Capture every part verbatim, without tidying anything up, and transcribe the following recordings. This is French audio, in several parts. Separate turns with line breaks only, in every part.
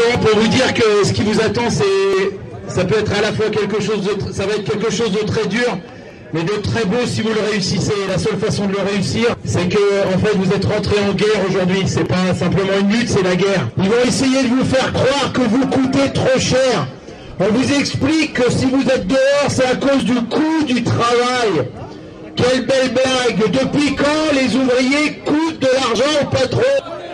Simplement pour vous dire que ce qui vous attend, c'est, ça peut être à la fois quelque chose de, ça va être quelque chose de très dur, mais de très beau si vous le réussissez. La seule façon de le réussir, c'est que, en fait, vous êtes rentré en guerre aujourd'hui. C'est pas simplement une lutte, c'est la guerre. Ils vont essayer de vous faire croire que vous coûtez trop cher. On vous explique que si vous êtes dehors, c'est à cause du coût du travail. Quelle belle blague! Depuis quand les ouvriers coûtent de l'argent au patron?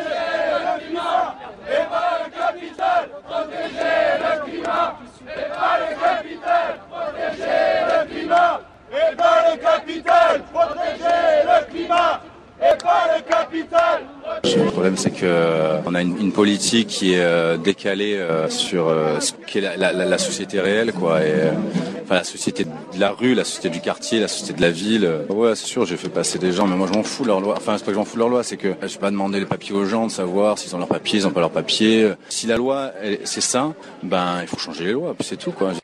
Et pas le capital, protéger le climat, et pas le capital.
Le problème, c'est qu'on a une, une politique qui est euh, décalée euh, sur euh, ce qu'est la, la, la société réelle, quoi. Et, euh, enfin, la société de la rue, la société du quartier, la société de la ville. Ouais, c'est sûr, j'ai fait passer des gens, mais moi je m'en fous de leur loi. Enfin, c'est pas que je m'en fous de leur loi, c'est que je vais pas demander les papiers aux gens de savoir s'ils ont leurs papiers, ils ont pas leurs papiers. Si la loi, elle, c'est ça, ben il faut changer les lois, puis c'est tout, quoi.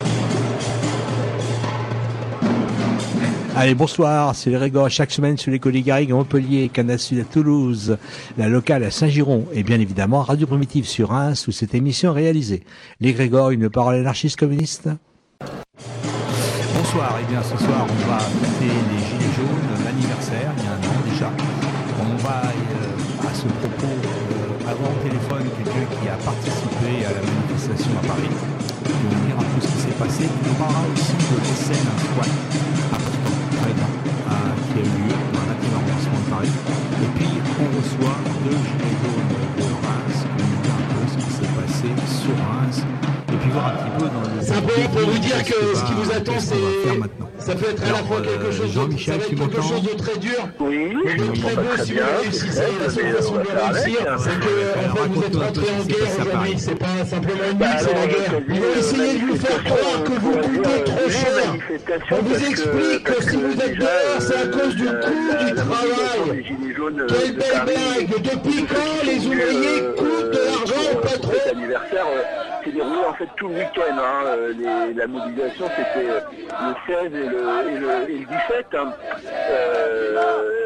Allez, bonsoir, c'est le Grégor chaque semaine sur les Collègues Garrigues à Montpellier, Canal Sud à Toulouse, la locale à Saint-Giron et bien évidemment Radio Primitive sur Reims où cette émission est réalisée. Les Grégor, une parole anarchiste communiste. Bonsoir, et bien ce soir on va fêter les Gilets jaunes, l'anniversaire, il y a un an déjà. On va euh, à ce propos euh, avoir au téléphone quelqu'un qui a participé à la manifestation à Paris. Qui va nous dire un peu ce qui s'est passé. On nous parlera aussi de l'E S N, un squat important, très grand, euh, qui a eu lieu dans un vingtième arrondissement de Paris. Et puis on reçoit deux Gilets jaunes de Reims qui nous dire un peu ce qui s'est passé sur Reims. Et puis voir un petit peu dans le...
Simplement pour vous dire que ce qui vous attend, c'est... Ça peut être à la fois quelque chose de, ça va être quelque chose de très dur,
oui,
mais de très beau si vous le réussissez. La seule façon de le réussir, c'est que en fait, vous êtes rentré en guerre aujourd'hui. C'est pas simplement une lutte, c'est la guerre. Ils vont essayer de vous faire croire que vous coûtez trop cher. On vous explique que si vous êtes dehors, c'est à cause du coût du travail. Quelle belle blague! Depuis quand les ouvriers coûtent de l'argent au patron?
Cet anniversaire s'est déroulé en fait tout le week-end. Hein. Les, la mobilisation c'était le seize et le, et le, et le dix-sept. Hein. Euh,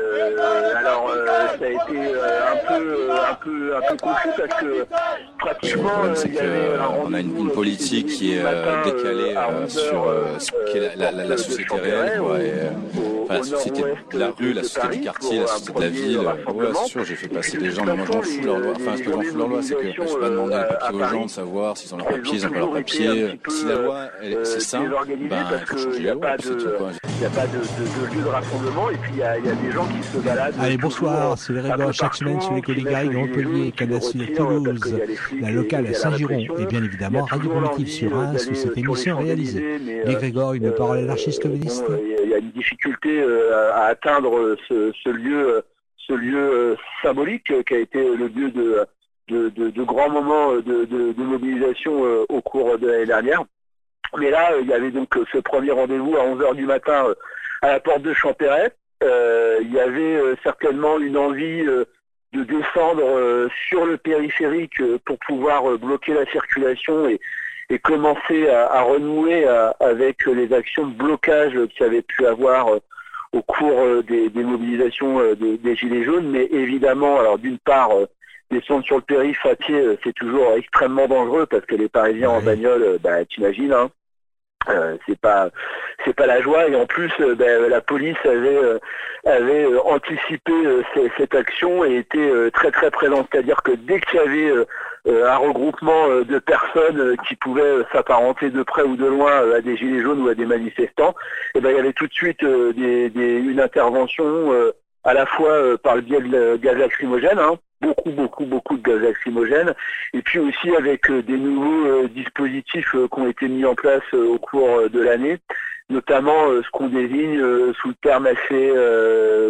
alors euh, ça a été euh, un peu un peu un peu confus parce que pratiquement
le problème, c'est
il y avait un
qu'on a une, une politique qui est euh, décalée euh, sur euh, ce qu'est la, la, la société réelle, quoi. Et, euh, enfin, la société de la rue, la société du quartier, la société de la ville. Ouais, c'est sûr, j'ai fait passer des gens, mais moi je m'en fous de leur loi. Enfin, c'est pas que je m'en fous de leur loi, c'est que je vais pas demander les papiers aux gens de savoir s'ils ont leurs papiers, ils ont pas leurs papiers. Si la loi, elle, c'est ça, ben il faut changer les lois, puis c'est tout, quoi.
Il n'y a pas de, de, de lieu de rassemblement et puis il y a, il y a des gens qui se baladent.
Allez, bonsoir, c'est le Grégor chaque semaine sur les Collègues Garrigues à Montpellier, Canal Sud à Toulouse, la locale à Saint-Giron et bien évidemment Radio Primitive sur Reims où cette émission est réalisée. Les Grégor, une parole anarchiste communiste.
Il y a une difficulté à atteindre ce, ce lieu, ce lieu symbolique qui a été le lieu de, de, de, de grands moments de, de, de mobilisation au cours de l'année dernière. Mais là, il y avait donc ce premier rendez-vous à onze heures du matin à la porte de Champéret. Euh, il y avait euh, certainement une envie euh, de descendre euh, sur le périphérique euh, pour pouvoir euh, bloquer la circulation et, et commencer à, à renouer à, avec les actions de blocage euh, qu'il y avait pu avoir euh, au cours euh, des, des mobilisations euh, des, des Gilets jaunes. Mais évidemment, alors d'une part, euh, descendre sur le périph' à pied, euh, c'est toujours extrêmement dangereux parce que les Parisiens en bagnole, euh, bah, t'imagines, hein. Euh, c'est pas c'est pas la joie et en plus euh, ben, la police avait euh, avait euh, anticipé euh, c- cette action et était euh, très très présente, c'est-à-dire que dès qu'il y avait euh, euh, un regroupement euh, de personnes euh, qui pouvaient euh, s'apparenter de près ou de loin euh, à des gilets jaunes ou à des manifestants, et ben il y avait tout de suite euh, des, des, une intervention euh, à la fois euh, par le biais de gaz lacrymogène, hein, beaucoup, beaucoup, beaucoup de gaz lacrymogène, et puis aussi avec euh, des nouveaux euh, dispositifs euh, qui ont été mis en place euh, au cours euh, de l'année, notamment euh, ce qu'on désigne euh, sous le terme assez euh,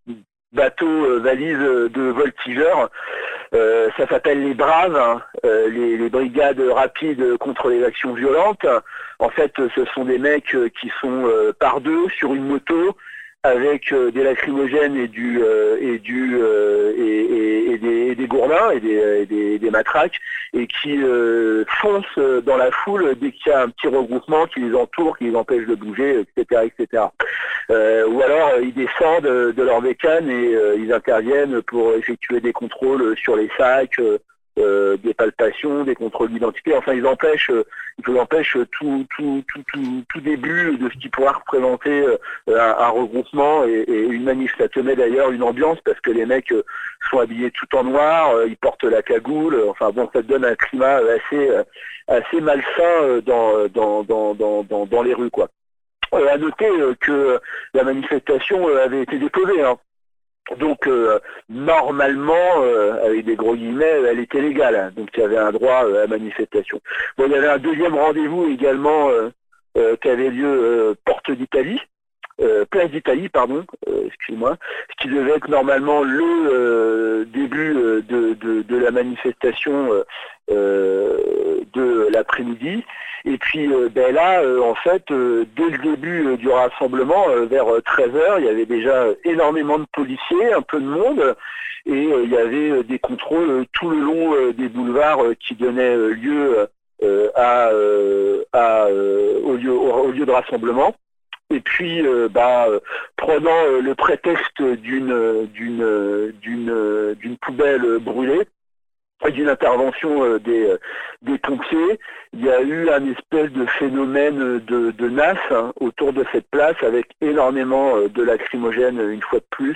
bateau euh, valise euh, de voltigeurs. Euh, ça s'appelle les Braves, hein, euh, les, les brigades rapides contre les actions violentes. En fait, ce sont des mecs euh, qui sont euh, par deux sur une moto, avec euh, des lacrymogènes et du euh, et du euh, et, et, et, des, et des gourdins et des, et des, des matraques et qui euh, foncent dans la foule dès qu'il y a un petit regroupement qui les entoure, qui les empêche de bouger, et cetera, et cetera. Euh, ou alors euh, ils descendent de leur bécane et euh, ils interviennent pour effectuer des contrôles sur les sacs, euh, euh, des palpations, des contrôles d'identité. Enfin, ils empêchent, euh, ils empêchent tout, tout, tout, tout, tout début de ce qui pourra représenter euh, un, un regroupement et, et une manif. Ça te met d'ailleurs une ambiance parce que les mecs euh, sont habillés tout en noir, euh, ils portent la cagoule. Euh, enfin bon, ça te donne un climat assez, euh, assez malsain euh, dans, dans, dans, dans, dans, dans les rues, quoi. Euh, à noter euh, que la manifestation euh, avait été déposée, hein. Donc euh, normalement, euh, avec des gros guillemets, elle était légale, hein. Donc il y avait un droit euh, à manifestation. Bon, il y avait un deuxième rendez-vous également euh, euh, qui avait lieu euh, Porte d'Italie, euh, Place d'Italie, pardon, euh, excuse-moi, ce qui devait être normalement le euh, début euh, de, de, de la manifestation euh, de l'après-midi. Et puis euh, ben là, euh, en fait, euh, dès le début euh, du rassemblement, euh, vers treize heures, il y avait déjà énormément de policiers, un peu de monde, et euh, il y avait euh, des contrôles euh, tout le long euh, des boulevards euh, qui donnaient euh, lieu euh, à, euh, à, euh, au, lieu, au, au lieu de rassemblement. Et puis, euh, bah, euh, prenant euh, le prétexte d'une d'une d'une d'une poubelle brûlée, d'une intervention euh, des, euh, des pompiers, il y a eu un espèce de phénomène de, de nasse, hein, autour de cette place avec énormément euh, de lacrymogènes une fois de plus,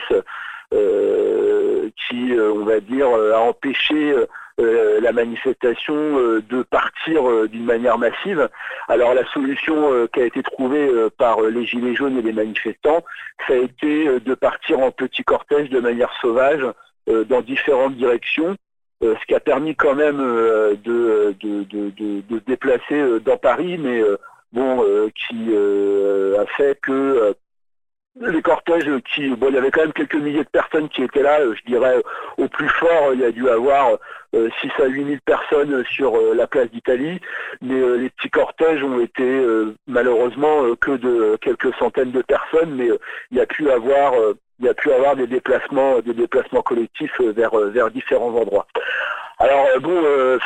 euh, qui, euh, on va dire, euh, a empêché euh, la manifestation euh, de partir euh, d'une manière massive. Alors la solution euh, qui a été trouvée euh, par les Gilets jaunes et les manifestants, ça a été euh, de partir en petit cortège de manière sauvage euh, dans différentes directions. Euh, ce qui a permis quand même euh, de, de, de, de, de se déplacer euh, dans Paris, mais euh, bon, euh, qui euh, a fait que euh, les cortèges, qui, bon, il y avait quand même quelques milliers de personnes qui étaient là, euh, je dirais au plus fort, il y a dû avoir euh, six à huit mille personnes sur euh, la place d'Italie, mais euh, les petits cortèges ont été euh, malheureusement euh, que de quelques centaines de personnes, mais euh, il y a pu avoir euh, il y a pu avoir des déplacements, des déplacements collectifs vers, vers différents endroits. Alors bon, euh,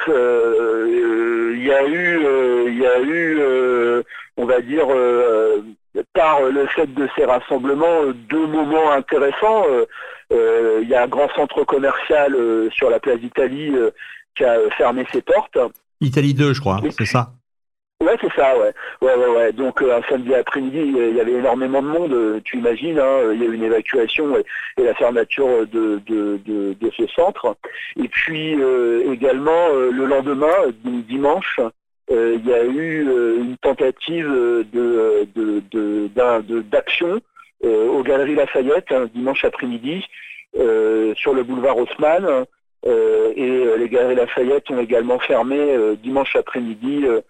euh, il y a eu, euh, il y a eu, euh, on va dire, euh, par le fait de ces rassemblements, deux moments intéressants. Euh, il y a un grand centre commercial euh, sur la place d'Italie euh, qui a fermé ses portes.
Italie deux, je crois, c'est ça.
Ouais, c'est ça, ouais. Ouais, ouais, ouais. Donc, euh, un samedi après-midi, il y avait énormément de monde, euh, tu imagines, hein, il y a eu une évacuation et, et la fermeture de, de, de, de ce centre. Et puis, euh, également, euh, le lendemain, donc dimanche, euh, il y a eu euh, une tentative de, de, de, d'un, de, d'action euh, aux Galeries Lafayette, hein, dimanche après-midi, euh, sur le boulevard Haussmann. Euh, et euh, les Galeries Lafayette ont également fermé euh, dimanche après-midi. Euh,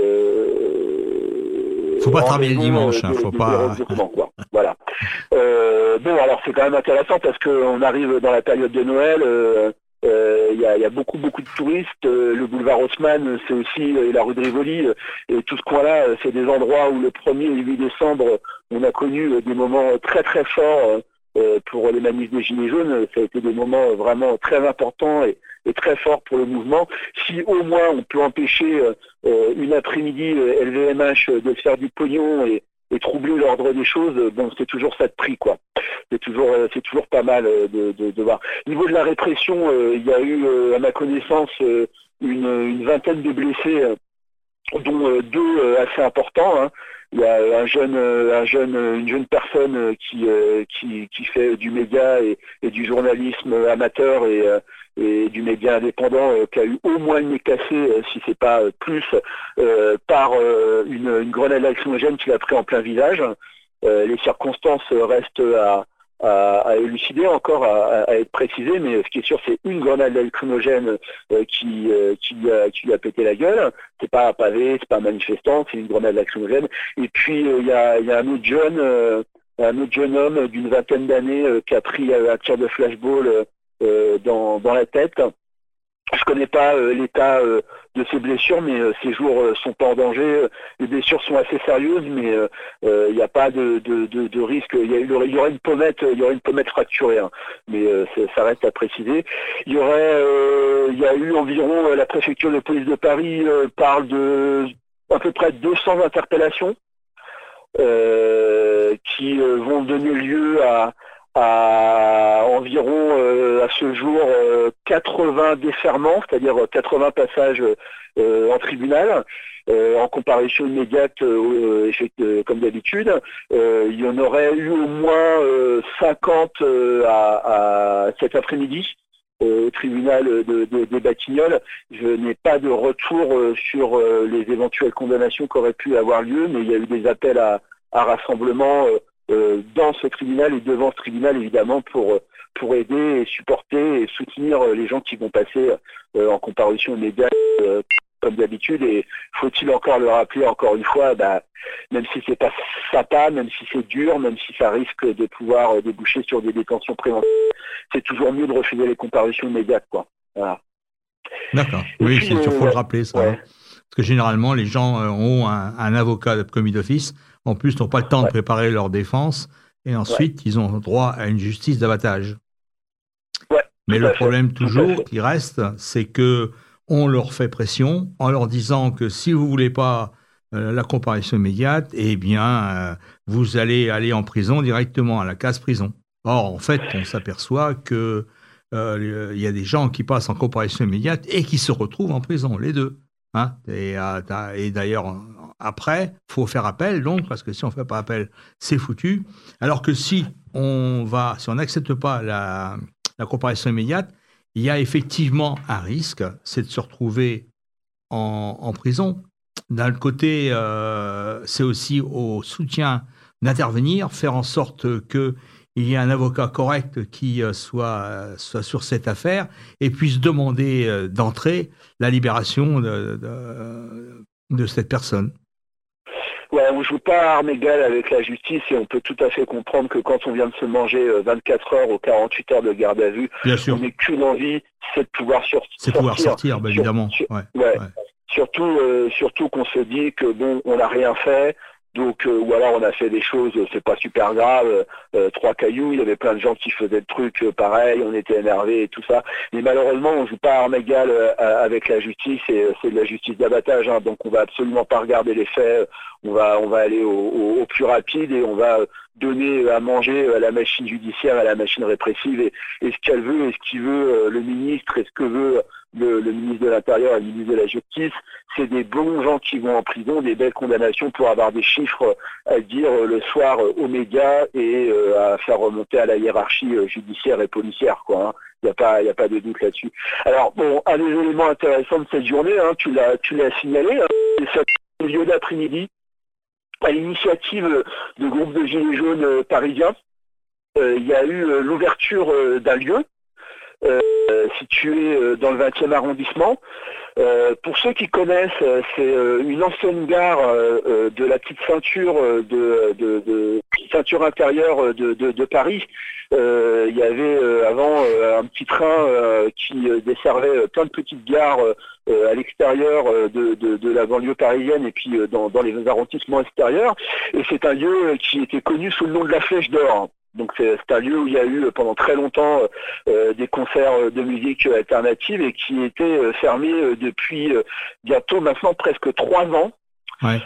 Euh,
faut pas travailler le dimanche,
de,
hein, faut
de,
pas.
De quoi. Voilà. Euh, bon, alors c'est quand même intéressant parce qu'on arrive dans la période de Noël. Il euh, euh, y, a, y a beaucoup beaucoup de touristes. Euh, le boulevard Haussmann, c'est aussi euh, la rue de Rivoli. Euh, et tout ce coin-là, euh, c'est des endroits où le premier et le huit décembre, on a connu euh, des moments très très forts euh, pour les manifs des Gilets jaunes. Ça a été des moments vraiment très importants et est très fort pour le mouvement. Si au moins on peut empêcher euh, une après-midi euh, L V M H de faire du pognon et, et troubler l'ordre des choses, bon, c'est toujours ça de prix, quoi. C'est toujours, euh, c'est toujours pas mal euh, de, de, de voir. Au niveau de la répression, euh, il y a eu, euh, à ma connaissance, euh, une, une vingtaine de blessés, euh, dont euh, deux euh, assez importants, hein. Il y a un jeune, un jeune, une jeune personne qui, qui, qui fait du média et, et du journalisme amateur et, et du média indépendant qui a eu au moins le nez cassé, si c'est pas plus, euh, par une, une grenade lacrymogène qu'il a pris en plein visage. Euh, les circonstances restent à, à, à élucider encore, à, à être précisées, mais ce qui est sûr, c'est une grenade lacrymogène euh, qui, euh, qui, lui a, qui lui a pété la gueule. C'est pas un pavé, c'est pas un manifestant, c'est une grenade lacrymogène. Et puis il euh, y, a, y a un autre jeune, euh, un autre jeune homme d'une vingtaine d'années euh, qui a pris euh, un tir de flashball euh, dans, dans la tête. Je connais pas euh, l'état euh, de ses blessures, mais euh, ses jours euh, sont pas en danger. Les blessures sont assez sérieuses, mais il euh, n'y euh, a pas de, de, de, de risque. Il y, a, il y aurait une pommette, il y aurait une pommette fracturée, hein, mais euh, ça reste à préciser. Il y aurait, euh, il y a eu environ, euh, la préfecture de police de Paris euh, parle de à peu près deux cents interpellations euh, qui euh, vont donner lieu à à environ euh, à ce jour euh, quatre-vingts déferments, c'est-à-dire quatre-vingts passages euh, en tribunal. Euh, en comparution immédiate, euh, euh, comme d'habitude, euh, il y en aurait eu au moins euh, cinquante euh, à, à cet après-midi euh, au tribunal de, de, des Batignolles. Je n'ai pas de retour euh, sur euh, les éventuelles condamnations qui auraient pu avoir lieu, mais il y a eu des appels à, à rassemblement euh, euh, dans ce tribunal et devant ce tribunal, évidemment, pour pour aider et supporter et soutenir les gens qui vont passer euh, en comparution immédiate. Euh, comme d'habitude, et faut-il encore le rappeler encore une fois, bah, même si c'est pas sympa, même si c'est dur, même si ça risque de pouvoir déboucher sur des détentions préventives, c'est toujours mieux de refuser les comparutions immédiates, quoi. Voilà.
D'accord. Oui, il euh, faut le rappeler, ça.
Ouais.
Hein. Parce que généralement, les gens ont un, un avocat commis d'office, en plus n'ont pas le temps ouais. de préparer leur défense, et ensuite, ouais. ils ont droit à une justice d'abattage.
Ouais,
Mais le problème toujours qui reste, c'est que on leur fait pression en leur disant que si vous ne voulez pas euh, la comparution immédiate, eh bien, euh, vous allez aller en prison directement, à la case prison. Or, en fait, on s'aperçoit qu'il euh, y a des gens qui passent en comparution immédiate et qui se retrouvent en prison, les deux. Hein et, euh, et d'ailleurs, après, il faut faire appel, donc, parce que si on ne fait pas appel, c'est foutu. Alors que si on va, si on n'accepte pas la, la comparution immédiate, il y a effectivement un risque, c'est de se retrouver en, en prison. D'un côté, euh, c'est aussi au soutien d'intervenir, faire en sorte qu'il y ait un avocat correct qui soit, soit sur cette affaire et puisse demander d'entrée la libération de, de, de cette personne.
Ouais, on ne joue pas à armes égales avec la justice et on peut tout à fait comprendre que quand on vient de se manger vingt-quatre heures ou quarante-huit heures de garde à vue, on n'a qu'une envie, c'est de pouvoir sur-
c'est
sortir.
pouvoir sortir, bah, évidemment.
Sur,
ouais,
ouais.
Ouais.
Surtout, euh, surtout qu'on se dit que bon, on n'a rien fait. Donc, euh, ou alors on a fait des choses, c'est pas super grave, euh, trois cailloux, il y avait plein de gens qui faisaient le truc euh, pareil, on était énervés et tout ça. Mais malheureusement, on joue pas à armes égales euh, avec la justice, et euh, c'est de la justice d'abattage, hein, donc on va absolument pas regarder les faits, on va, on va aller au, au, au plus rapide et on va donner à manger à la machine judiciaire, à la machine répressive, et, et ce qu'elle veut et ce qu'il veut euh, le ministre et ce que veut le, le ministre de l'Intérieur et le ministre de la Justice, c'est des bons gens qui vont en prison, des belles condamnations pour avoir des chiffres à dire le soir aux médias et euh, à faire remonter à la hiérarchie judiciaire et policière, quoi. Hein. Il n'y a pas, il n'y a pas de doute là-dessus. Alors bon, un des éléments intéressants de cette journée, hein, tu l'as, tu l'as signalé, hein, c'est ce milieu d'après-midi, à l'initiative de groupes de gilets jaunes euh, parisiens, euh, il y a eu euh, l'ouverture euh, d'un lieu euh, situé euh, dans le vingtième arrondissement. Euh, pour ceux qui connaissent, euh, c'est euh, une ancienne gare euh, de la petite ceinture euh, de, de, de ceinture intérieure de, de, de Paris. Euh, il y avait euh, avant euh, un petit train euh, qui euh, desservait euh, plein de petites gares euh, à l'extérieur euh, de, de, de la banlieue parisienne et puis euh, dans, dans les arrondissements extérieurs. Et c'est un lieu qui était connu sous le nom de la Flèche d'Or. Donc c'est, c'est un lieu où il y a eu pendant très longtemps euh, des concerts de musique alternative et qui était euh, fermé euh, depuis euh, bientôt maintenant presque trois ans.
Ouais.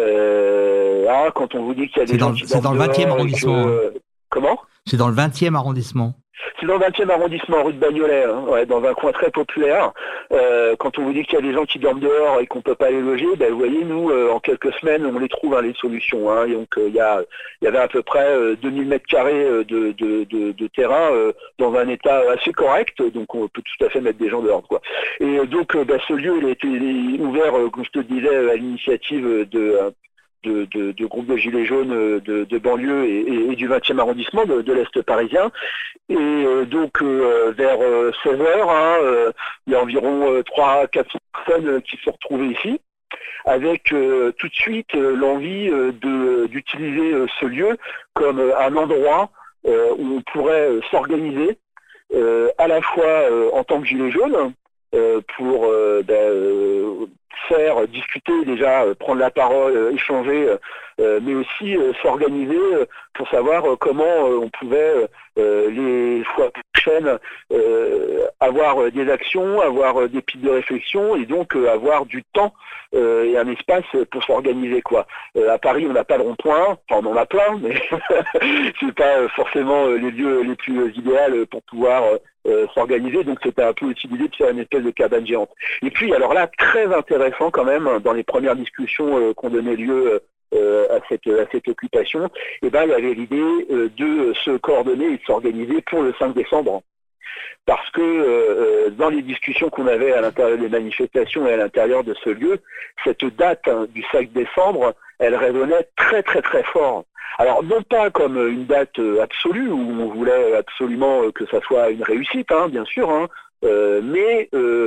Euh, ah, quand on vous dit qu'il y a des
c'est
gens
dans,
qui
c'est dans le vingtième arrondissement.
Que, euh, comment ?
C'est dans le vingtième arrondissement.
C'est dans le vingtième arrondissement, rue de Bagnolet, hein, ouais, dans un coin très populaire. Euh, quand on vous dit qu'il y a des gens qui dorment dehors et qu'on peut pas les loger, ben, vous voyez, nous, euh, en quelques semaines, on les trouve, hein, les solutions. Hein, et donc, il euh, y, a, y avait à peu près euh, deux mille mètres carrés de, de, de, de terrain euh, dans un état assez correct, donc on peut tout à fait mettre des gens dehors, quoi. Et euh, donc, euh, ben, ce lieu, il a été il est ouvert, euh, comme je te disais, à l'initiative de... Euh, De, de, de groupes de gilets jaunes de, de banlieue et, et, et du vingtième arrondissement de, de l'Est parisien. Et euh, donc euh, vers euh, seize heures, hein, euh, il y a environ euh, trois à quatre personnes euh, qui se sont retrouvées ici, avec euh, tout de suite euh, l'envie euh, de, d'utiliser euh, ce lieu comme euh, un endroit euh, où on pourrait euh, s'organiser euh, à la fois euh, en tant que gilet jaune, euh, pour euh, ben, euh, faire discuter déjà, euh, prendre la parole, euh, échanger, euh, mais aussi euh, s'organiser euh, pour savoir euh, comment euh, on pouvait euh, les fois prochaine euh, avoir des actions, avoir des pistes de réflexion et donc euh, avoir du temps euh, et un espace pour s'organiser quoi. Euh, à Paris, on n'a pas de rond-point, enfin on en a plein, mais c'est pas forcément les lieux les plus idéaux pour pouvoir euh, s'organiser. Donc c'était un peu aussi l'idée de faire une espèce de cabane géante. Et puis alors là, très intéressant quand même dans les premières discussions euh, qu'on donnait lieu euh, à cette à cette occupation, et ben il y avait l'idée euh, de se coordonner et de s'organiser pour le cinq décembre. Parce que euh, dans les discussions qu'on avait à l'intérieur des manifestations et à l'intérieur de ce lieu, cette date hein, du cinq décembre, elle résonnait très très très fort. Alors non pas comme une date absolue où on voulait absolument que ça soit une réussite, hein, bien sûr, hein, euh, mais euh,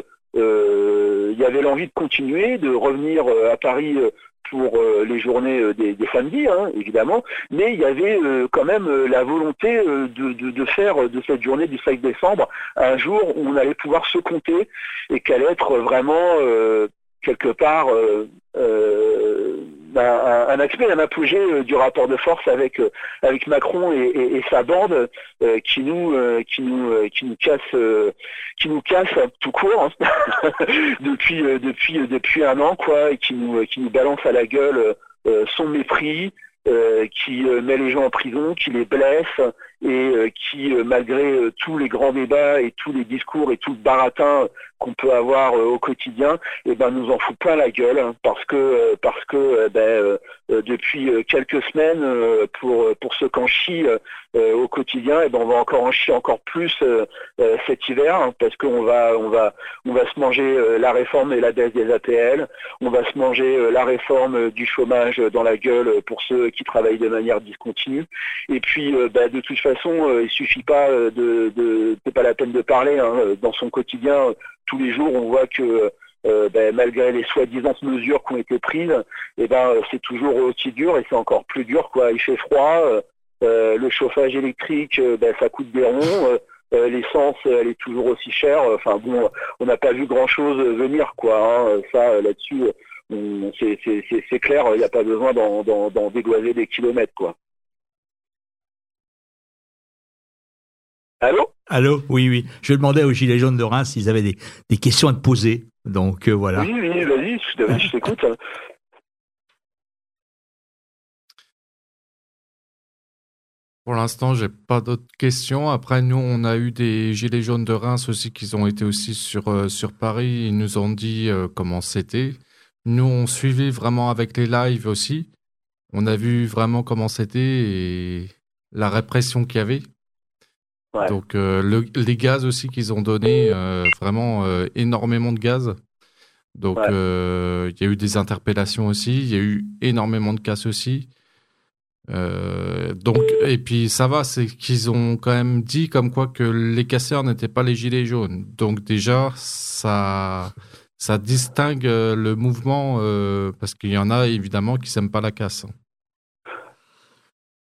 euh, il y avait l'envie de continuer, de revenir à Paris pour euh, les journées euh, des, des samedis, hein, évidemment, mais il y avait euh, quand même euh, la volonté euh, de, de, de faire de cette journée du cinq décembre un jour où on allait pouvoir se compter et qu'elle allait être vraiment euh, quelque part euh, euh, un, un aspect, un apogée euh, du rapport de force avec euh, avec Macron et, et, et sa bande euh, qui nous euh, qui nous euh, qui nous casse euh, qui nous casse tout court hein, depuis euh, depuis euh, depuis un an quoi et qui nous qui nous balance à la gueule euh, son mépris, euh, qui euh, met les gens en prison, qui les blesse et euh, qui euh, malgré euh, tous les grands débats et tous les discours et tout le baratin qu'on peut avoir euh, au quotidien, et ben nous en fout plein la gueule hein, parce que euh, parce que euh, ben euh, euh, depuis euh, quelques semaines euh, pour pour ceux qu'en chient euh, au quotidien, et ben on va encore en chier encore plus euh, euh, cet hiver hein, parce qu'on va on va on va se manger euh, la réforme et la baisse des A P L, on va se manger euh, la réforme euh, du chômage dans la gueule pour ceux qui travaillent de manière discontinue, et puis euh, ben, de toute façon euh, il suffit pas de, de c'est pas la peine de parler hein, dans son quotidien. Tous les jours, on voit que euh, ben, malgré les soi-disant mesures qui ont été prises, eh ben, c'est toujours aussi dur et c'est encore plus dur. Quoi. Il fait froid, euh, le chauffage électrique, euh, ben, ça coûte des ronds, euh, l'essence, elle est toujours aussi chère. Enfin bon, on n'a pas vu grand-chose venir. Quoi, hein. Ça, là-dessus, on, c'est, c'est, c'est, c'est clair, il n'y a pas besoin d'en, d'en, d'en dégoiser des kilomètres. Quoi. Allô ?
Allô, oui, oui. Je demandais aux Gilets jaunes de Reims s'ils avaient des, des questions à te poser. Donc, euh, voilà.
Oui, oui, vas-y, je, je t'écoute.
Pour l'instant, j'ai pas d'autres questions. Après, nous, on a eu des Gilets jaunes de Reims aussi qui ont été aussi sur, euh, sur Paris. Ils nous ont dit euh, comment c'était. Nous, on suivait vraiment avec les lives aussi. On a vu vraiment comment c'était et la répression qu'il y avait. Ouais. Donc euh, le, les gaz aussi qu'ils ont donné, euh, vraiment euh, énormément de gaz. Donc il ouais. euh, y a eu des interpellations aussi, il y a eu énormément de casse aussi. Euh, donc et puis ça va, c'est qu'ils ont quand même dit comme quoi que les casseurs n'étaient pas les gilets jaunes. Donc déjà ça ça distingue le mouvement euh, parce qu'il y en a évidemment qui s'aiment pas la casse.
Jean-Mi ?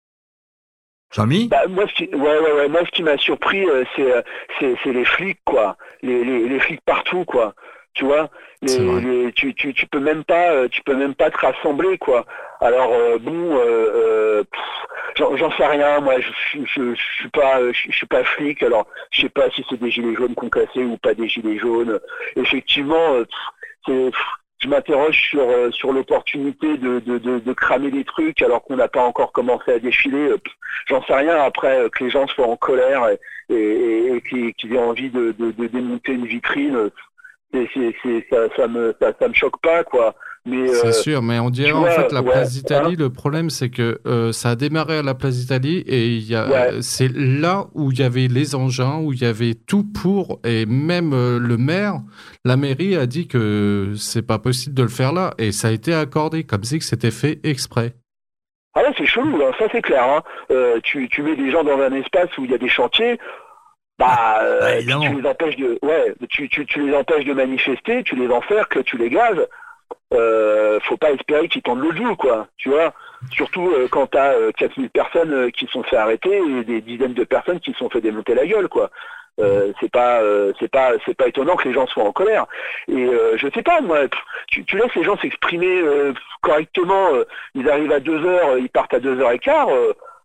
Bah, moi, ce qui, ouais, ouais, ouais, moi, ce qui m'a surpris, euh, c'est, c'est, c'est les flics, quoi. Les, les, les flics partout, quoi. Tu vois, les, les, tu, tu, tu peux même pas, tu peux même pas te rassembler, quoi. Alors euh, bon, euh, euh, pff, j'en, j'en sais rien, moi, je, je, je, je suis pas, je, je suis pas flic. Alors, je sais pas si c'est des gilets jaunes qu'on cassait ou pas des gilets jaunes. Effectivement, euh, pff, c'est. Pff, je m'interroge sur euh, sur l'opportunité de, de, de, de cramer des trucs alors qu'on n'a pas encore commencé à défiler. Pff, j'en sais rien. Après, euh, que les gens soient en colère et, et, et qu'ils, qu'ils aient envie de, de, de démonter une vitrine, c'est, c'est, c'est, ça, ça me ça, ça me choque pas, quoi. Mais,
c'est
euh,
sûr, mais on dirait en vois, fait la
ouais,
place d'Italie,
hein
le problème c'est que euh, ça a démarré à la place d'Italie et il y a,
ouais.
c'est là où il y avait les engins, où il y avait tout pour, et même euh, le maire, la mairie a dit que c'est pas possible de le faire là et ça a été accordé comme si c'était fait exprès.
Ah ouais, c'est chelou, hein, ça c'est clair. Hein. Euh, tu, tu mets des gens dans un espace où il y a des chantiers. Bah, euh,
ouais,
tu les empêches de, ouais, tu, tu, tu les empêches de manifester, tu les encercles, tu les gazes. Euh, faut pas espérer qu'ils tendent le joue, quoi. Tu vois. Surtout euh, quand t'as euh, quatre mille personnes euh, qui se sont fait arrêter et des dizaines de personnes qui se sont fait démonter la gueule, quoi. Euh, c'est pas, euh, c'est pas, c'est pas étonnant que les gens soient en colère. Et euh, je sais pas, moi, tu, tu laisses les gens s'exprimer euh, correctement. Euh, ils arrivent à deux heures, ils partent à deux heures et quart. Euh,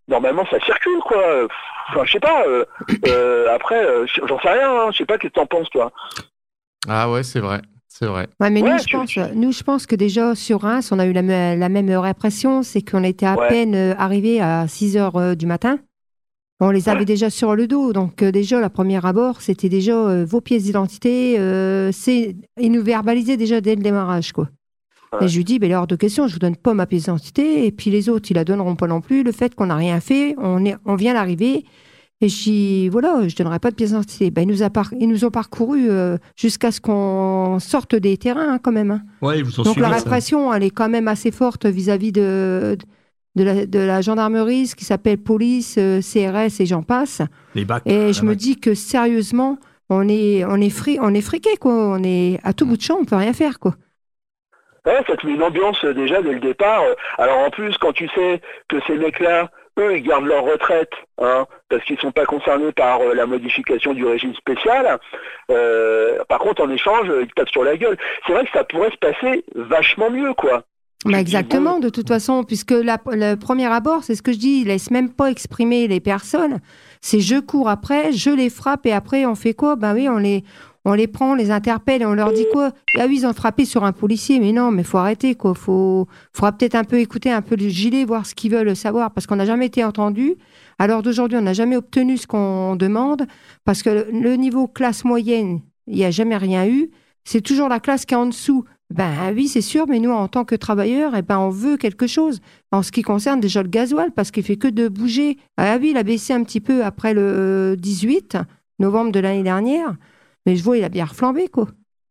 normalement ça circule, quoi. Enfin, je sais pas. Euh, euh, après, euh, j'en sais rien. Hein. Je sais pas qu'est-ce que t'en penses, toi.
Ah ouais, c'est vrai. C'est vrai.
Ouais, mais
Ouais,
nous, je
tu-
pense,
tu-
nous, je pense que déjà sur Reims, on a eu la, me- la même répression, c'est qu'on était à
Ouais.
peine euh, arrivés à six heures euh, du matin. On les avait
Ouais.
déjà sur le dos, donc euh, déjà la première abord, c'était déjà euh, vos pièces d'identité. Euh, c'est, ils nous verbalisaient déjà dès le démarrage, quoi.
Ouais.
Et je lui dis, ben hors de question, je vous donne pas ma pièce d'identité, et puis les autres, ils la donneront pas non plus. Le fait qu'on n'a rien fait, on est, on vient d'arriver. Et je dis, voilà, je ne donnerai pas de pièce d'identité. Ben, ils, nous a par- ils nous ont parcouru euh, jusqu'à ce qu'on sorte des terrains, hein, quand même. Hein.
Ouais, ils vous ont
Donc
suivi,
la
ça.
répression, elle est quand même assez forte vis-à-vis de, de, la, de la gendarmerie, ce qui s'appelle police, euh, C R S et j'en passe.
Les bacs.
Et
la
je me
bac.
dis que sérieusement, on est, on est, fri- on est friqué, quoi. On est à tout bout de champ, on peut rien faire, quoi.
Ouais, ça te met une ambiance euh, déjà dès le départ. Euh, Alors en plus, quand tu sais que ces mecs-là, eux, ils gardent leur retraite, hein, parce qu'ils sont pas concernés par euh, la modification du régime spécial. Euh, par contre, en échange, euh, ils te tapent sur la gueule. C'est vrai que ça pourrait se passer vachement mieux, quoi.
Bah
dis,
exactement, de toute façon, puisque la, le premier abord, c'est ce que je dis, ils laissent même pas exprimer les personnes. C'est je cours après, je les frappe et après on fait quoi? Ben oui, on les, on les prend, on les interpelle et on leur dit quoi? Ah oui, ils ont frappé sur un policier, mais non, mais faut arrêter, quoi. Faut, faudra peut-être un peu écouter un peu le gilet, voir ce qu'ils veulent savoir, parce qu'on n'a jamais été entendu. À l'heure d'aujourd'hui, on n'a jamais obtenu ce qu'on demande, parce que le, le niveau classe moyenne, il n'y a jamais rien eu. C'est toujours la classe qui est en dessous. Ben oui, c'est sûr, mais nous, en tant que travailleurs, eh ben, on veut quelque chose. En ce qui concerne déjà le gasoil, parce qu'il fait que de bouger. Ah oui, il a baissé un petit peu après le dix-huit novembre de l'année dernière, mais je vois, il a bien reflambé, quoi.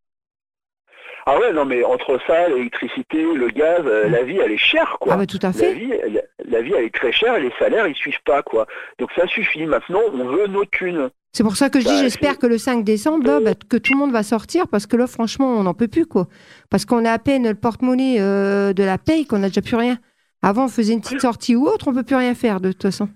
Ah ouais, non, mais entre ça, l'électricité, le gaz, euh, la vie, elle est chère, quoi.
Ah bah tout à
La
fait.
vie, elle- la vie, elle est très chère et les salaires, ils suivent pas, quoi. Donc ça suffit. Maintenant, on veut nos thunes.
C'est pour ça que je dis,
Bah,
j'espère
c'est-
que le cinq décembre, là, bah, que tout le monde va sortir, parce que là, franchement, on n'en peut plus, quoi. Parce qu'on a à peine le porte-monnaie euh, de la paye, qu'on n'a déjà plus rien. Avant, on faisait une petite sortie ou autre, on peut plus rien faire, de toute façon.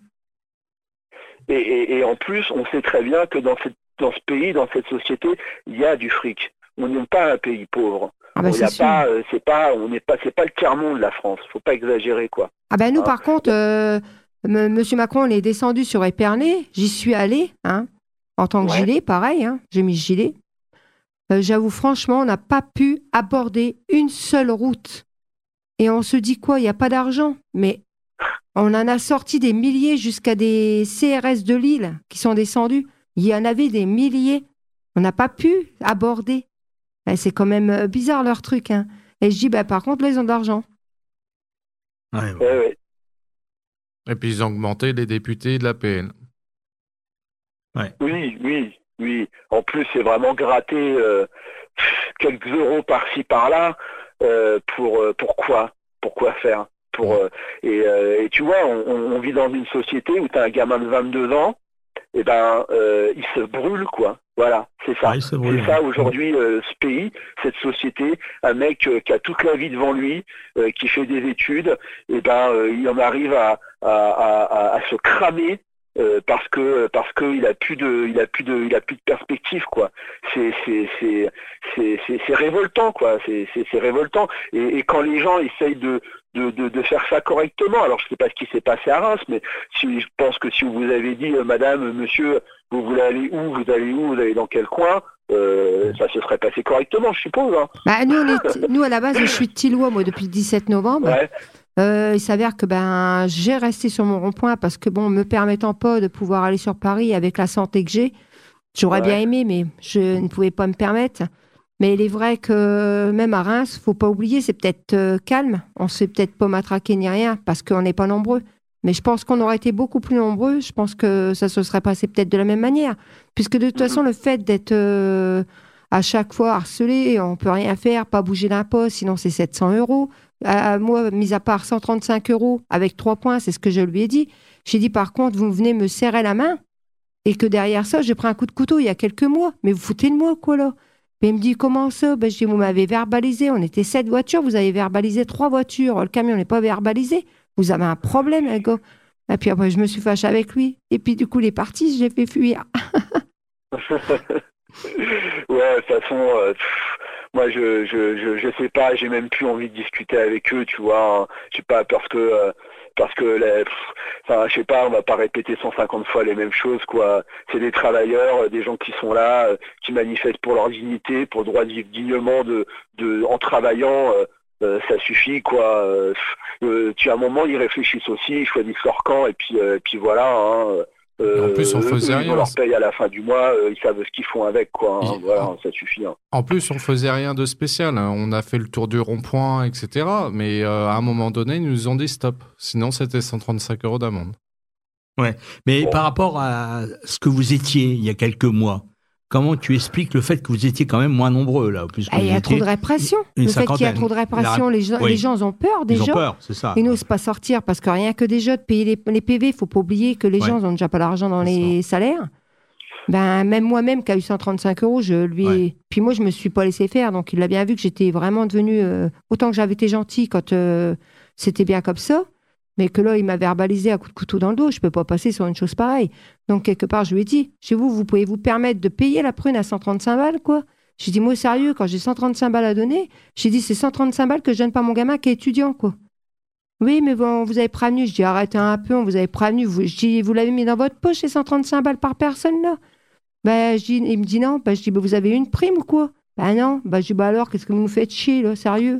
Et, et, et en plus, on sait très bien que dans, cette, dans ce pays, dans cette société, il y a du fric. On n'est pas un pays pauvre.
Ah bah
Il y
c'est
a
sûr.
pas, euh, c'est pas, on n'est pas, c'est pas le tiers-monde, la France. Faut pas exagérer, quoi.
Ah ben nous,
Hein.
par contre, euh, M- Monsieur Macron, il est descendu sur Épernay. J'y suis allée, hein, en tant que
Ouais.
gilet, pareil. Hein, j'ai mis gilet. Euh, J'avoue, franchement, on n'a pas pu aborder une seule route. Et on se dit quoi? Il n'y a pas d'argent. Mais on en a sorti des milliers jusqu'à des C R S de Lille qui sont descendus. Il y en avait des milliers. On n'a pas pu aborder. Ben, c'est quand même euh, bizarre leur truc. Hein. Et je dis, ben, par contre, là, ils ont de l'argent.
Ouais, ouais.
Ouais, ouais.
Et puis ils ont augmenté les députés de la P N.
Oui, oui, oui. En plus, c'est vraiment gratter euh, quelques euros par-ci par-là. Euh, pour euh, pourquoi Pourquoi faire pour euh, et, euh, et tu vois, on, on- on vit dans une société où tu as un gamin de vingt-deux ans, et ben euh, il se brûle, quoi. Voilà, c'est ça.
Ouais, il se brûle,
C'est ça
ouais.
aujourd'hui, euh, ce pays, cette société, un mec euh, qui a toute la vie devant lui, euh, qui fait des études, et ben euh, il en arrive à, à, à, à- à se cramer euh, parce que parce que il a plus de il a plus de il a plus de perspective, quoi. C'est c'est c'est c'est c'est c'est révoltant, quoi. C'est c'est c'est révoltant. Et, et quand les gens essayent de de, de de faire ça correctement, alors je sais pas ce qui s'est passé à Reims, mais si je pense que si vous avez dit euh, madame, monsieur, vous voulez aller où, vous allez où, vous allez dans quel coin, euh, ça se serait passé correctement, je suppose. Hein.
Bah, nous, on est, nous, à la base, je suis de Tillois, moi, depuis le dix-sept novembre.
Ouais.
Euh, il s'avère que ben, j'ai resté sur mon rond-point parce que, bon, me permettant pas de pouvoir aller sur Paris avec la santé que j'ai, j'aurais
Ouais.
bien aimé, mais je ne pouvais pas me permettre. Mais il est vrai que même à Reims, faut pas oublier, c'est peut-être euh, calme. On se fait peut-être pas matraquer ni rien parce qu'on n'est pas nombreux. Mais je pense qu'on aurait été beaucoup plus nombreux. Je pense que ça se serait passé peut-être de la même manière. Puisque de toute façon, le fait d'être euh, à chaque fois harcelé, on peut rien faire, pas bouger d'un poste, sinon c'est sept cents euros. À moi, mis à part cent trente-cinq euros avec trois points, c'est ce que je lui ai dit. J'ai dit, par contre, vous venez me serrer la main et que derrière ça, j'ai pris un coup de couteau il y a quelques mois. Mais vous foutez de moi, quoi, là? Et il me dit, comment ça? Ben, je dis, vous m'avez verbalisé. On était sept voitures, vous avez verbalisé trois voitures. Le camion n'est pas verbalisé. Vous avez un problème, hein, gars. Et puis après, je me suis fâchée avec lui. Et puis, du coup, il est parti, je l'ai fait fuir.
Ouais, de toute façon, euh, pff, moi, je, je, je, je sais pas, j'ai même plus envie de discuter avec eux, tu vois. Hein. Je sais pas, parce que, euh, parce que, les, pff, enfin, je sais pas, on va pas répéter cent cinquante fois les mêmes choses, quoi. C'est des travailleurs, euh, des gens qui sont là, euh, qui manifestent pour leur dignité, pour le droit de vivre dignement de, de, en travaillant. Euh, euh, ça suffit, quoi. Euh, euh, tu as un moment, ils réfléchissent aussi, ils choisissent leur camp, et puis, euh, et puis voilà. Hein. Euh,
en plus, on faisait
eux,
rien.
Ils ont leur paye à la fin du mois, euh, ils savent ce qu'ils font avec, quoi. Hein.
Il...
Voilà,
en...
ça suffit. Hein.
En plus, on faisait rien de spécial. Hein. On a fait le tour du rond-point, et cetera. Mais euh, à un moment donné, ils nous ont dit stop. Sinon, c'était cent trente-cinq euros d'amende.
Ouais. Mais
Bon.
Par rapport à ce que vous étiez il y a quelques mois, comment tu expliques le fait que vous étiez quand même moins nombreux là, puisque
ah, il y a trop de répression. Le fait qu'il y a trop de répression, les gens,
oui.
les gens ont peur déjà.
Ils ont peur, c'est ça.
Ils n'osent pas sortir parce que rien que déjà de payer les, les P V, il faut pas oublier que les ouais. gens n'ont déjà pas l'argent dans c'est les ça. salaires. Ben, même moi-même qui a eu cent trente-cinq euros, je lui ai... ouais. Puis moi, je me suis pas laissé faire, donc il a bien vu que j'étais vraiment devenue... Euh... Autant que j'avais été gentille quand euh, c'était bien comme ça, mais que là, il m'a verbalisé à coups de couteau dans le dos. Je peux pas passer sur une chose pareille. Donc, quelque part, je lui ai dit, chez vous, vous pouvez vous permettre de payer la prune à cent trente-cinq balles, quoi. J'ai dit, moi, sérieux, quand j'ai cent trente-cinq balles à donner, j'ai dit, c'est cent trente-cinq balles que je donne pas à mon gamin qui est étudiant, quoi. Oui, mais bon, vous avez prévenu. Je dis, arrêtez un peu, on vous avait prévenu. Vous, je dis, vous l'avez mis dans votre poche, ces cent trente-cinq balles par personne, là. Ben, je dis, il me dit non. Ben, je dis, ben, vous avez une prime ou quoi? Ben non. Ben, je dis, ben alors, qu'est-ce que vous nous faites chier, là, sérieux?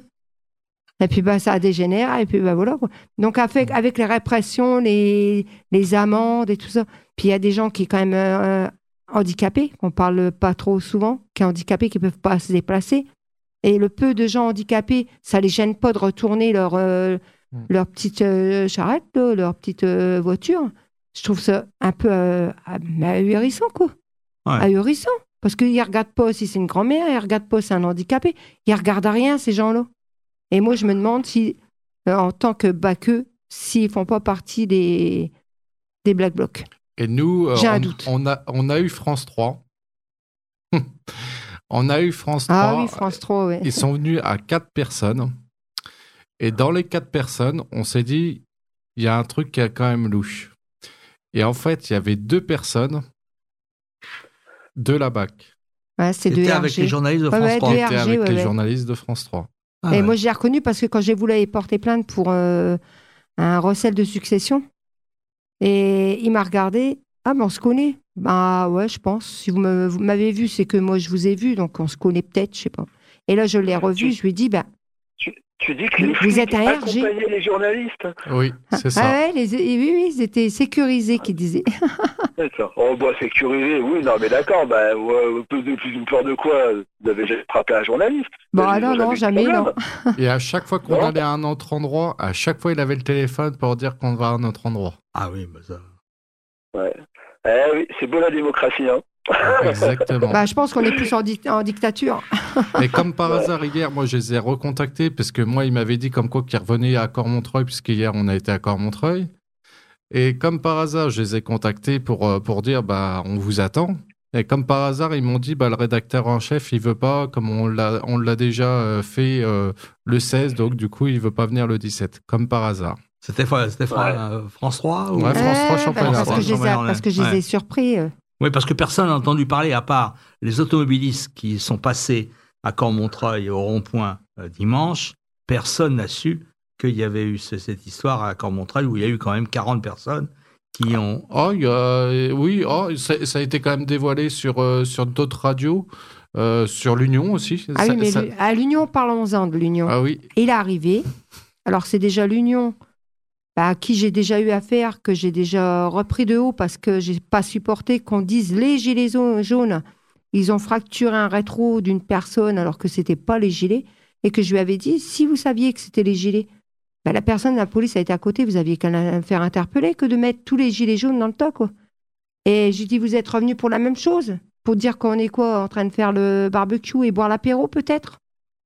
Et puis, ben, ça dégénère, et puis, ben voilà, quoi. Donc, avec, avec les répressions, les, les amendes et tout ça, puis il y a des gens qui sont quand même euh, handicapés, qu'on parle pas trop souvent, qui sont handicapés, qui peuvent pas se déplacer. Et le peu de gens handicapés, ça les gêne pas de retourner leur, euh, mmh. leur petite euh, charrette, là, leur petite euh, voiture. Je trouve ça un peu euh, ahurissant, quoi. Ouais. Ahurissant. Parce qu'ils ne regardent pas si c'est une grand-mère, ils ne regardent pas si c'est un handicapé. Ils ne regardent rien, ces gens-là. Et moi, je me demande si, euh, en tant que baqueux, s'ils ne font pas partie des, des Black Blocs.
Et nous, euh,
J'ai un
on,
doute.
On, a, on a eu France trois. on a eu France trois.
Ah oui, France trois, oui.
Ils sont venus à quatre personnes. Et dans les quatre personnes, on s'est dit, il y a un truc qui est quand même louche. Et en fait, il y avait deux personnes de la B A C.
Ouais, c'est
C'était avec les journalistes de France
ouais, ouais,
trois.
C'était avec
ouais,
les
ouais.
journalistes de France trois.
Ah, et ouais. moi, j'ai reconnu parce que quand j'ai voulu aller porter plainte pour euh, un recel de succession, et il m'a regardé. Ah, mais on se connaît. Bah ouais, je pense. Si vous, me, vous m'avez vu, c'est que moi, je vous ai vu, donc on se connaît peut-être, je sais pas. Et là, je l'ai revu, je lui ai dit, bah.
Tu, tu dis que les
vous êtes un R G.
Accompagnaient les journalistes.
Oui, c'est
ah,
ça.
Ah ouais, les, oui, oui, ils étaient sécurisés, qu'ils disaient.
D'accord. Oh, bah, sécurisé, oui, non, mais d'accord, bah, ouais, plus une peur de quoi? Vous avez jamais frappé un journaliste?
Bah, non, non, jamais, non.
Et à chaque fois qu'on non. allait à un autre endroit, à chaque fois, il avait le téléphone pour dire qu'on va à un autre endroit.
Ah oui, bah ça.
Ouais. Eh oui, c'est beau la démocratie, hein.
Exactement.
Bah, je pense qu'on est plus en, di- en dictature.
Et comme par
ouais.
hasard, hier, moi, je les ai recontactés parce que moi, il m'avait dit comme quoi qu'ils revenaient à Cormontreuil, puisqu'hier, on a été à Cormontreuil. Et comme par hasard, je les ai contactés pour, pour dire, bah, on vous attend. Et comme par hasard, ils m'ont dit, bah, le rédacteur en chef, il veut pas, comme on l'a, on l'a déjà fait euh, le seize, donc du coup, il veut pas venir le dix-sept. Comme par hasard.
C'était, c'était ouais. euh, France trois ou...
Ouais, France trois, Champagne.
Bah, parce, que je les ai, parce que je les ai surpris. Euh.
Oui, parce que personne n'a entendu parler, à part les automobilistes qui sont passés à Cormontreuil au rond-point euh, dimanche, personne n'a su qu'il y avait eu ce, cette histoire à Cormontreuil où il y a eu quand même quarante personnes qui ont...
Oh, il y a, oui, oh, ça, ça a été quand même dévoilé sur, euh, sur d'autres radios, euh, sur l'Union aussi.
Ah
ça,
oui, mais
ça...
le, à l'Union, parlons-en de l'Union.
Ah oui.
Il est arrivé. Alors, c'est déjà l'Union bah, à qui j'ai déjà eu affaire, que j'ai déjà repris de haut parce que je n'ai pas supporté qu'on dise les gilets jaunes. Ils ont fracturé un rétro d'une personne alors que ce n'était pas les gilets. Et que je lui avais dit, si vous saviez que c'était les gilets, bah, la personne, la police a été à côté, vous aviez qu'à la faire interpeller que de mettre tous les gilets jaunes dans le tas, quoi. Et j'ai dit, vous êtes revenus pour la même chose? Pour dire qu'on est quoi, en train de faire le barbecue et boire l'apéro, peut-être?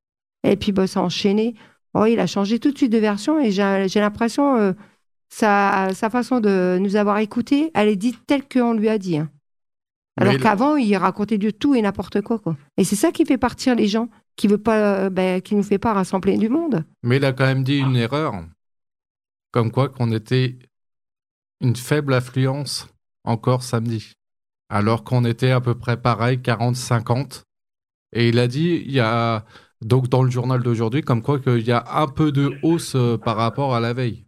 Et puis, bah, ça a enchaîné. Oh, il a changé tout de suite de version et j'ai, j'ai l'impression euh, sa, sa façon de nous avoir écoutés, elle est dite telle qu'on lui a dit. Hein. Alors Mais qu'avant, il... il racontait du tout et n'importe quoi, quoi. Et c'est ça qui fait partir les gens, qui veut pas, euh, ben, qui nous fait pas rassembler du monde.
Mais il a quand même dit une erreur, comme quoi qu'on était une faible affluence encore samedi, alors qu'on était à peu près pareil, quarante cinquante. Et il a dit, il y a donc dans le journal d'aujourd'hui, comme quoi qu'il y a un peu de hausse euh, par rapport à la veille.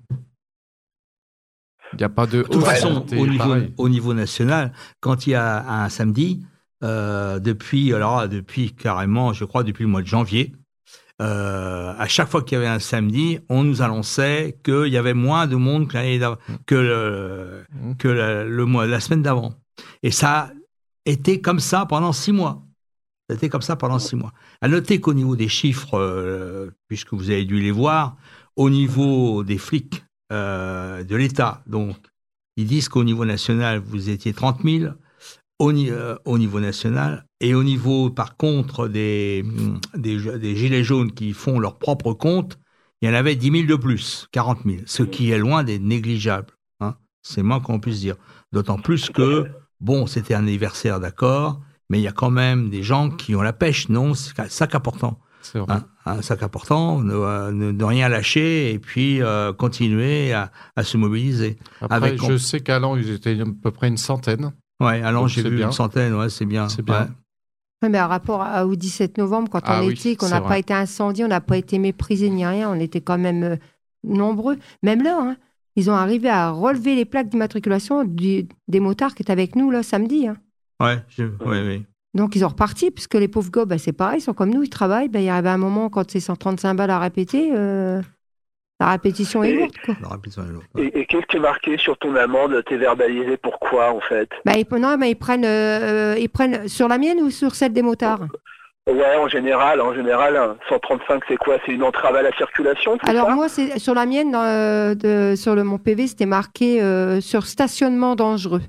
Il n'y a pas de hausse.
De toute façon,
c'était
au niveau,
pareil.
au niveau national, quand il y a un samedi, euh, depuis, alors, depuis carrément, je crois, depuis le mois de janvier, euh, à chaque fois qu'il y avait un samedi, on nous annonçait qu'il y avait moins de monde que, l'année d'avant- que, le, que la, le mois, la semaine d'avant. Et ça a été comme ça pendant six mois. Ça a été comme ça pendant six mois. À noter qu'au niveau des chiffres, euh, puisque vous avez dû les voir, au niveau des flics euh, de l'État, donc, ils disent qu'au niveau national, vous étiez trente mille au, euh, au niveau national, et au niveau, par contre, des, des, des gilets jaunes qui font leur propre compte, il y en avait dix mille de plus, quarante mille, ce qui est loin d'être négligeable. Hein. C'est moins qu'on puisse dire. D'autant plus que, bon, c'était un anniversaire, d'accord, mais il y a quand même des gens qui ont la pêche, non? C'est un sac important.
C'est vrai.
Hein, un sac important, ne, ne, ne rien lâcher et puis euh, continuer à, à se mobiliser.
Après,
Avec,
je sais qu'à Lens, ils étaient à peu près une centaine.
Ouais, à Lens, j'ai
c'est
vu
bien.
une centaine, ouais, c'est bien.
C'est bien.
Ouais.
Ouais, mais par rapport à- au dix-sept novembre, quand
Ah
on
oui,
était, qu'on
c'est
n'a
vrai.
pas été incendié, on n'a pas été méprisé ni rien, on était quand même euh, nombreux. Même là, hein, ils ont arrivé à relever les plaques d'immatriculation du- des motards qui étaient avec nous là samedi. Hein.
Ouais, je, ouais, ouais.
Donc ils ont reparti, puisque les pauvres gars, bah, c'est pareil, ils sont comme nous, ils travaillent. Bah, il y arrive un moment, quand c'est cent trente-cinq balles à répéter, euh, la répétition est
Et-
lourde. Quoi.
La répétition est lourde. Ouais.
Et, et qu'est-ce qui est marqué sur ton amende? T'es verbalisé pourquoi en fait?
Bah, ils, non, mais ils prennent, euh, ils prennent sur la mienne ou sur celle des motards?
Ouais, en général, en général, hein, cent trente-cinq, c'est quoi? C'est une entrave à la circulation, c'est
Alors
ça?
moi, c'est sur la mienne, euh, de, sur le, mon P V, c'était marqué euh, sur stationnement dangereux.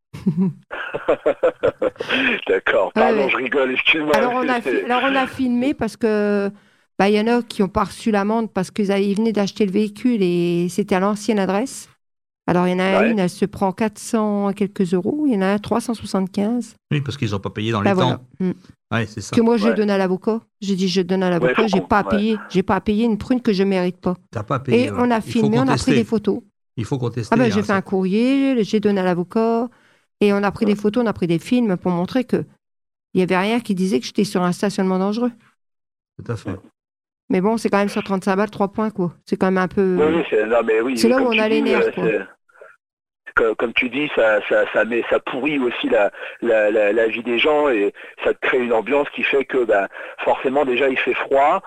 D'accord, pardon,
Ouais, ouais.
je rigole, excuse-moi.
Alors on, a,
C'est-
fi- alors on a filmé parce que bah, il y en a qui ont pas reçu l'amende parce qu'ils avaient- ils venaient d'acheter le véhicule et c'était à l'ancienne adresse. Alors il y en a
Ouais.
une, elle se prend quatre cents et quelques euros, il y en a un trois cent soixante-quinze.
Oui, parce qu'ils n'ont pas payé dans
Bah,
les
voilà.
temps.
Mm.
Ouais, c'est ça.
Que moi j'ai
Ouais.
donné à l'avocat. J'ai dit je donne à l'avocat,
faut
j'ai
qu'on-
pas à
ouais.
payer, j'ai pas à payer une prune que je mérite pas.
T'as pas payé.
Et
ouais.
on a
Il faut
filmé, on a pris
contester.
des photos.
Il faut contester.
Ah ben j'ai
hein,
fait un
ça-
courrier, j'ai donné à l'avocat et on a pris des photos, on a pris des films pour montrer que il y avait rien qui disait que j'étais sur un stationnement dangereux.
Tout à fait.
Mais bon, c'est quand même sur trente-cinq balles, trois points quoi. C'est quand même un peu.
Oui, oui, c'est, non, mais oui,
C'est là
comme
où on
tu
a les
dis,
nerfs,
euh,
quoi.
c'est- Comme, comme tu dis, ça, ça, ça, met, ça pourrit aussi la, la, la, la vie des gens et ça te crée une ambiance qui fait que bah, forcément déjà il fait froid.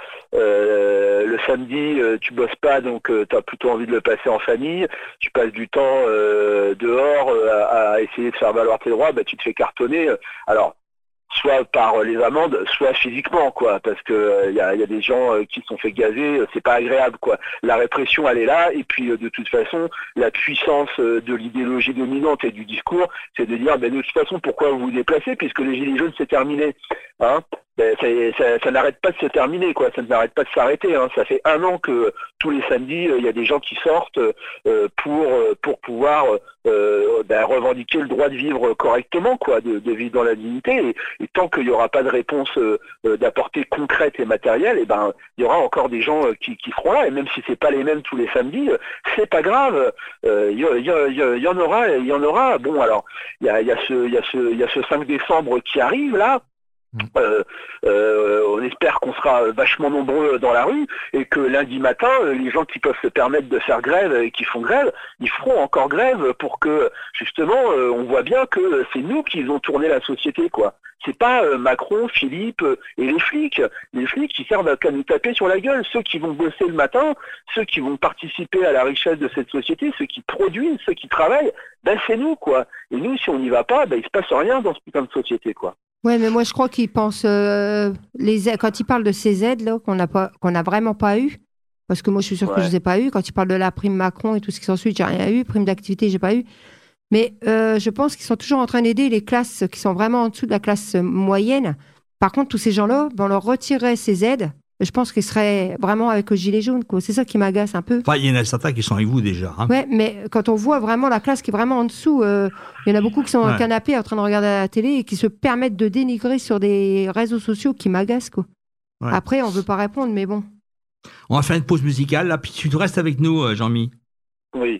Euh, le samedi, euh, tu bosses pas, donc tu as plutôt envie de le passer en famille. Tu passes du temps euh, dehors euh, à, à essayer de faire valoir tes droits, bah, tu te fais cartonner. Alors, soit par les amendes, soit physiquement, quoi, parce que il y, a, y a des gens euh, qui se sont fait gazer, euh, c'est pas agréable, quoi. La répression, elle est là, et puis euh, de toute façon, la puissance euh, de l'idéologie dominante et du discours, c'est de dire, ben, de toute façon, pourquoi vous vous déplacez, puisque les gilets jaunes, c'est terminé, hein. Ben, ça, ça, ça n'arrête pas de se terminer, quoi. Ça n'arrête pas de s'arrêter, hein. Ça fait un an que tous les samedis, il y a des gens qui sortent euh, pour euh, pour pouvoir euh, ben, revendiquer le droit de vivre correctement, quoi, de, de vivre dans la dignité. Et, et tant qu'il n'y aura pas de réponse euh, d'apportée concrète et matérielle, et ben il y aura encore des gens euh, qui, qui seront là. Et même si c'est pas les mêmes tous les samedis, euh, c'est pas grave. Euh, Il y, y, y, y en aura, il y en aura. Bon, alors il y a, y a ce il y a ce il y a ce cinq décembre qui arrive là. Euh, euh, on espère qu'on sera vachement nombreux dans la rue et que lundi matin, les gens qui peuvent se permettre de faire grève et qui font grève, ils feront encore grève pour que justement on voit bien que c'est nous qui ont tourné la société, quoi. C'est pas euh, Macron, Philippe euh, et les flics. Les flics qui servent à nous taper sur la gueule. Ceux qui vont bosser le matin, ceux qui vont participer à la richesse de cette société, ceux qui produisent, ceux qui travaillent, ben c'est nous, quoi. Et nous, si on n'y va pas, ben il se passe rien dans ce putain de société, quoi.
Ouais, mais moi je crois qu'ils pensent euh, les aides- quand ils parlent de ces aides là qu'on n'a pas, qu'on n'a vraiment pas eu, parce que moi je suis sûre que
Ouais.
je les ai pas eu. Quand ils parlent de la prime Macron et tout ce qui s'ensuit, j'ai rien eu. Prime d'activité, j'ai pas eu. Mais euh, je pense qu'ils sont toujours en train d'aider les classes qui sont vraiment en dessous de la classe moyenne. Par contre, tous ces gens-là, ben, on leur retirerait ces aides. Je pense qu'ils seraient vraiment avec le gilet jaune, quoi. C'est ça qui m'agace un peu.
Enfin, il y en a certains qui sont avec vous déjà. Hein.
Ouais, mais quand on voit vraiment la classe qui est vraiment en dessous, euh, il y en a beaucoup qui sont dans
Ouais.
le canapé en train de regarder la télé et qui se permettent de dénigrer sur des réseaux sociaux qui m'agacent, quoi.
Ouais.
Après, on veut pas répondre, mais bon.
On va faire une pause musicale. Là, puis tu restes avec nous, euh, Jean-Mi.
Oui.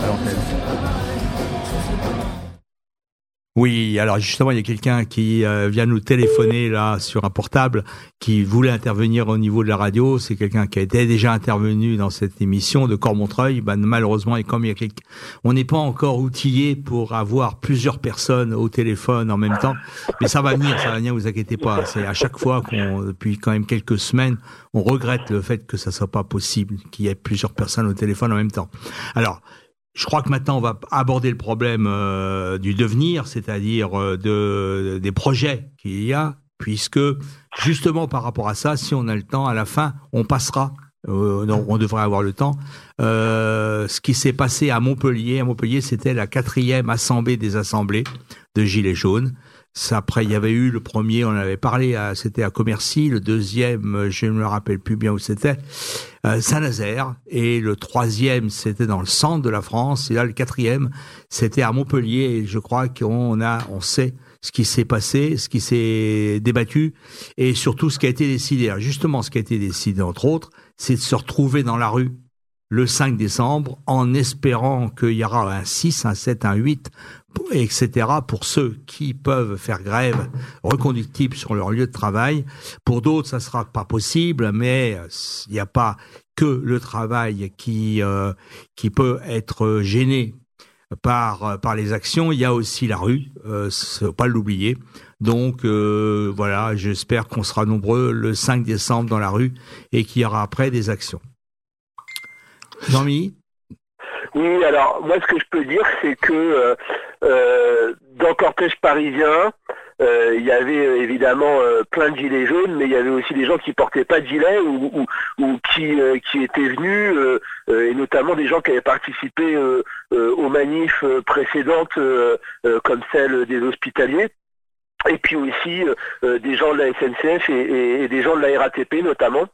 à l'antenne. Oui, alors justement, il y a quelqu'un qui euh, vient nous téléphoner là sur un portable qui voulait intervenir au niveau de la radio. C'est quelqu'un qui a été déjà intervenu dans cette émission de Cormontreuil. Ben, malheureusement, et comme il y a quelqu'un, on n'est pas encore outillé pour avoir plusieurs personnes au téléphone en même temps. Mais ça va venir, ça va venir, vous inquiétez pas. C'est à chaque fois qu'on, depuis quand même quelques semaines, on regrette le fait que ça soit pas possible qu'il y ait plusieurs personnes au téléphone en même temps. Alors, je crois que maintenant on va aborder le problème euh, du devenir, c'est-à-dire euh, de, des projets qu'il y a, puisque justement par rapport à ça, si on a le temps, à la fin, on passera. Euh, non, on devrait avoir le temps. Euh, ce qui s'est passé à Montpellier, à Montpellier, c'était la quatrième assemblée des assemblées de Gilets jaunes. Ça, après, il y avait eu le premier, on en avait parlé, à, c'était à Commercy. Le deuxième, je ne me rappelle plus bien où c'était, euh, Saint-Nazaire. Et le troisième, c'était dans le centre de la France. Et là, le quatrième, c'était à Montpellier. Et je crois qu'on a, on sait ce qui s'est passé, ce qui s'est débattu, et surtout ce qui a été décidé. Alors justement, ce qui a été décidé, entre autres, c'est de se retrouver dans la rue le cinq décembre, en espérant qu'il y aura un six, un sept, un huit, et cetera, pour ceux qui peuvent faire grève reconductible sur leur lieu de travail. Pour d'autres, ça sera pas possible, mais il n'y a pas que le travail qui euh, qui peut être gêné par par les actions. Il y a aussi la rue, euh, faut pas l'oublier. Donc euh, voilà, j'espère qu'on sera nombreux le cinq décembre dans la rue et qu'il y aura après des actions. Jean-Mi ?
Oui, alors moi ce que je peux dire, c'est que euh, euh, dans le cortège parisien, euh, il y avait euh, évidemment euh, plein de gilets jaunes, mais il y avait aussi des gens qui portaient pas de gilet ou, ou, ou qui, euh, qui étaient venus, euh, euh, et notamment des gens qui avaient participé euh, euh, aux manifs euh, précédentes, euh, euh, comme celle des hospitaliers. Et puis aussi euh, des gens de la S N C F et, et, et des gens de la R A T P notamment.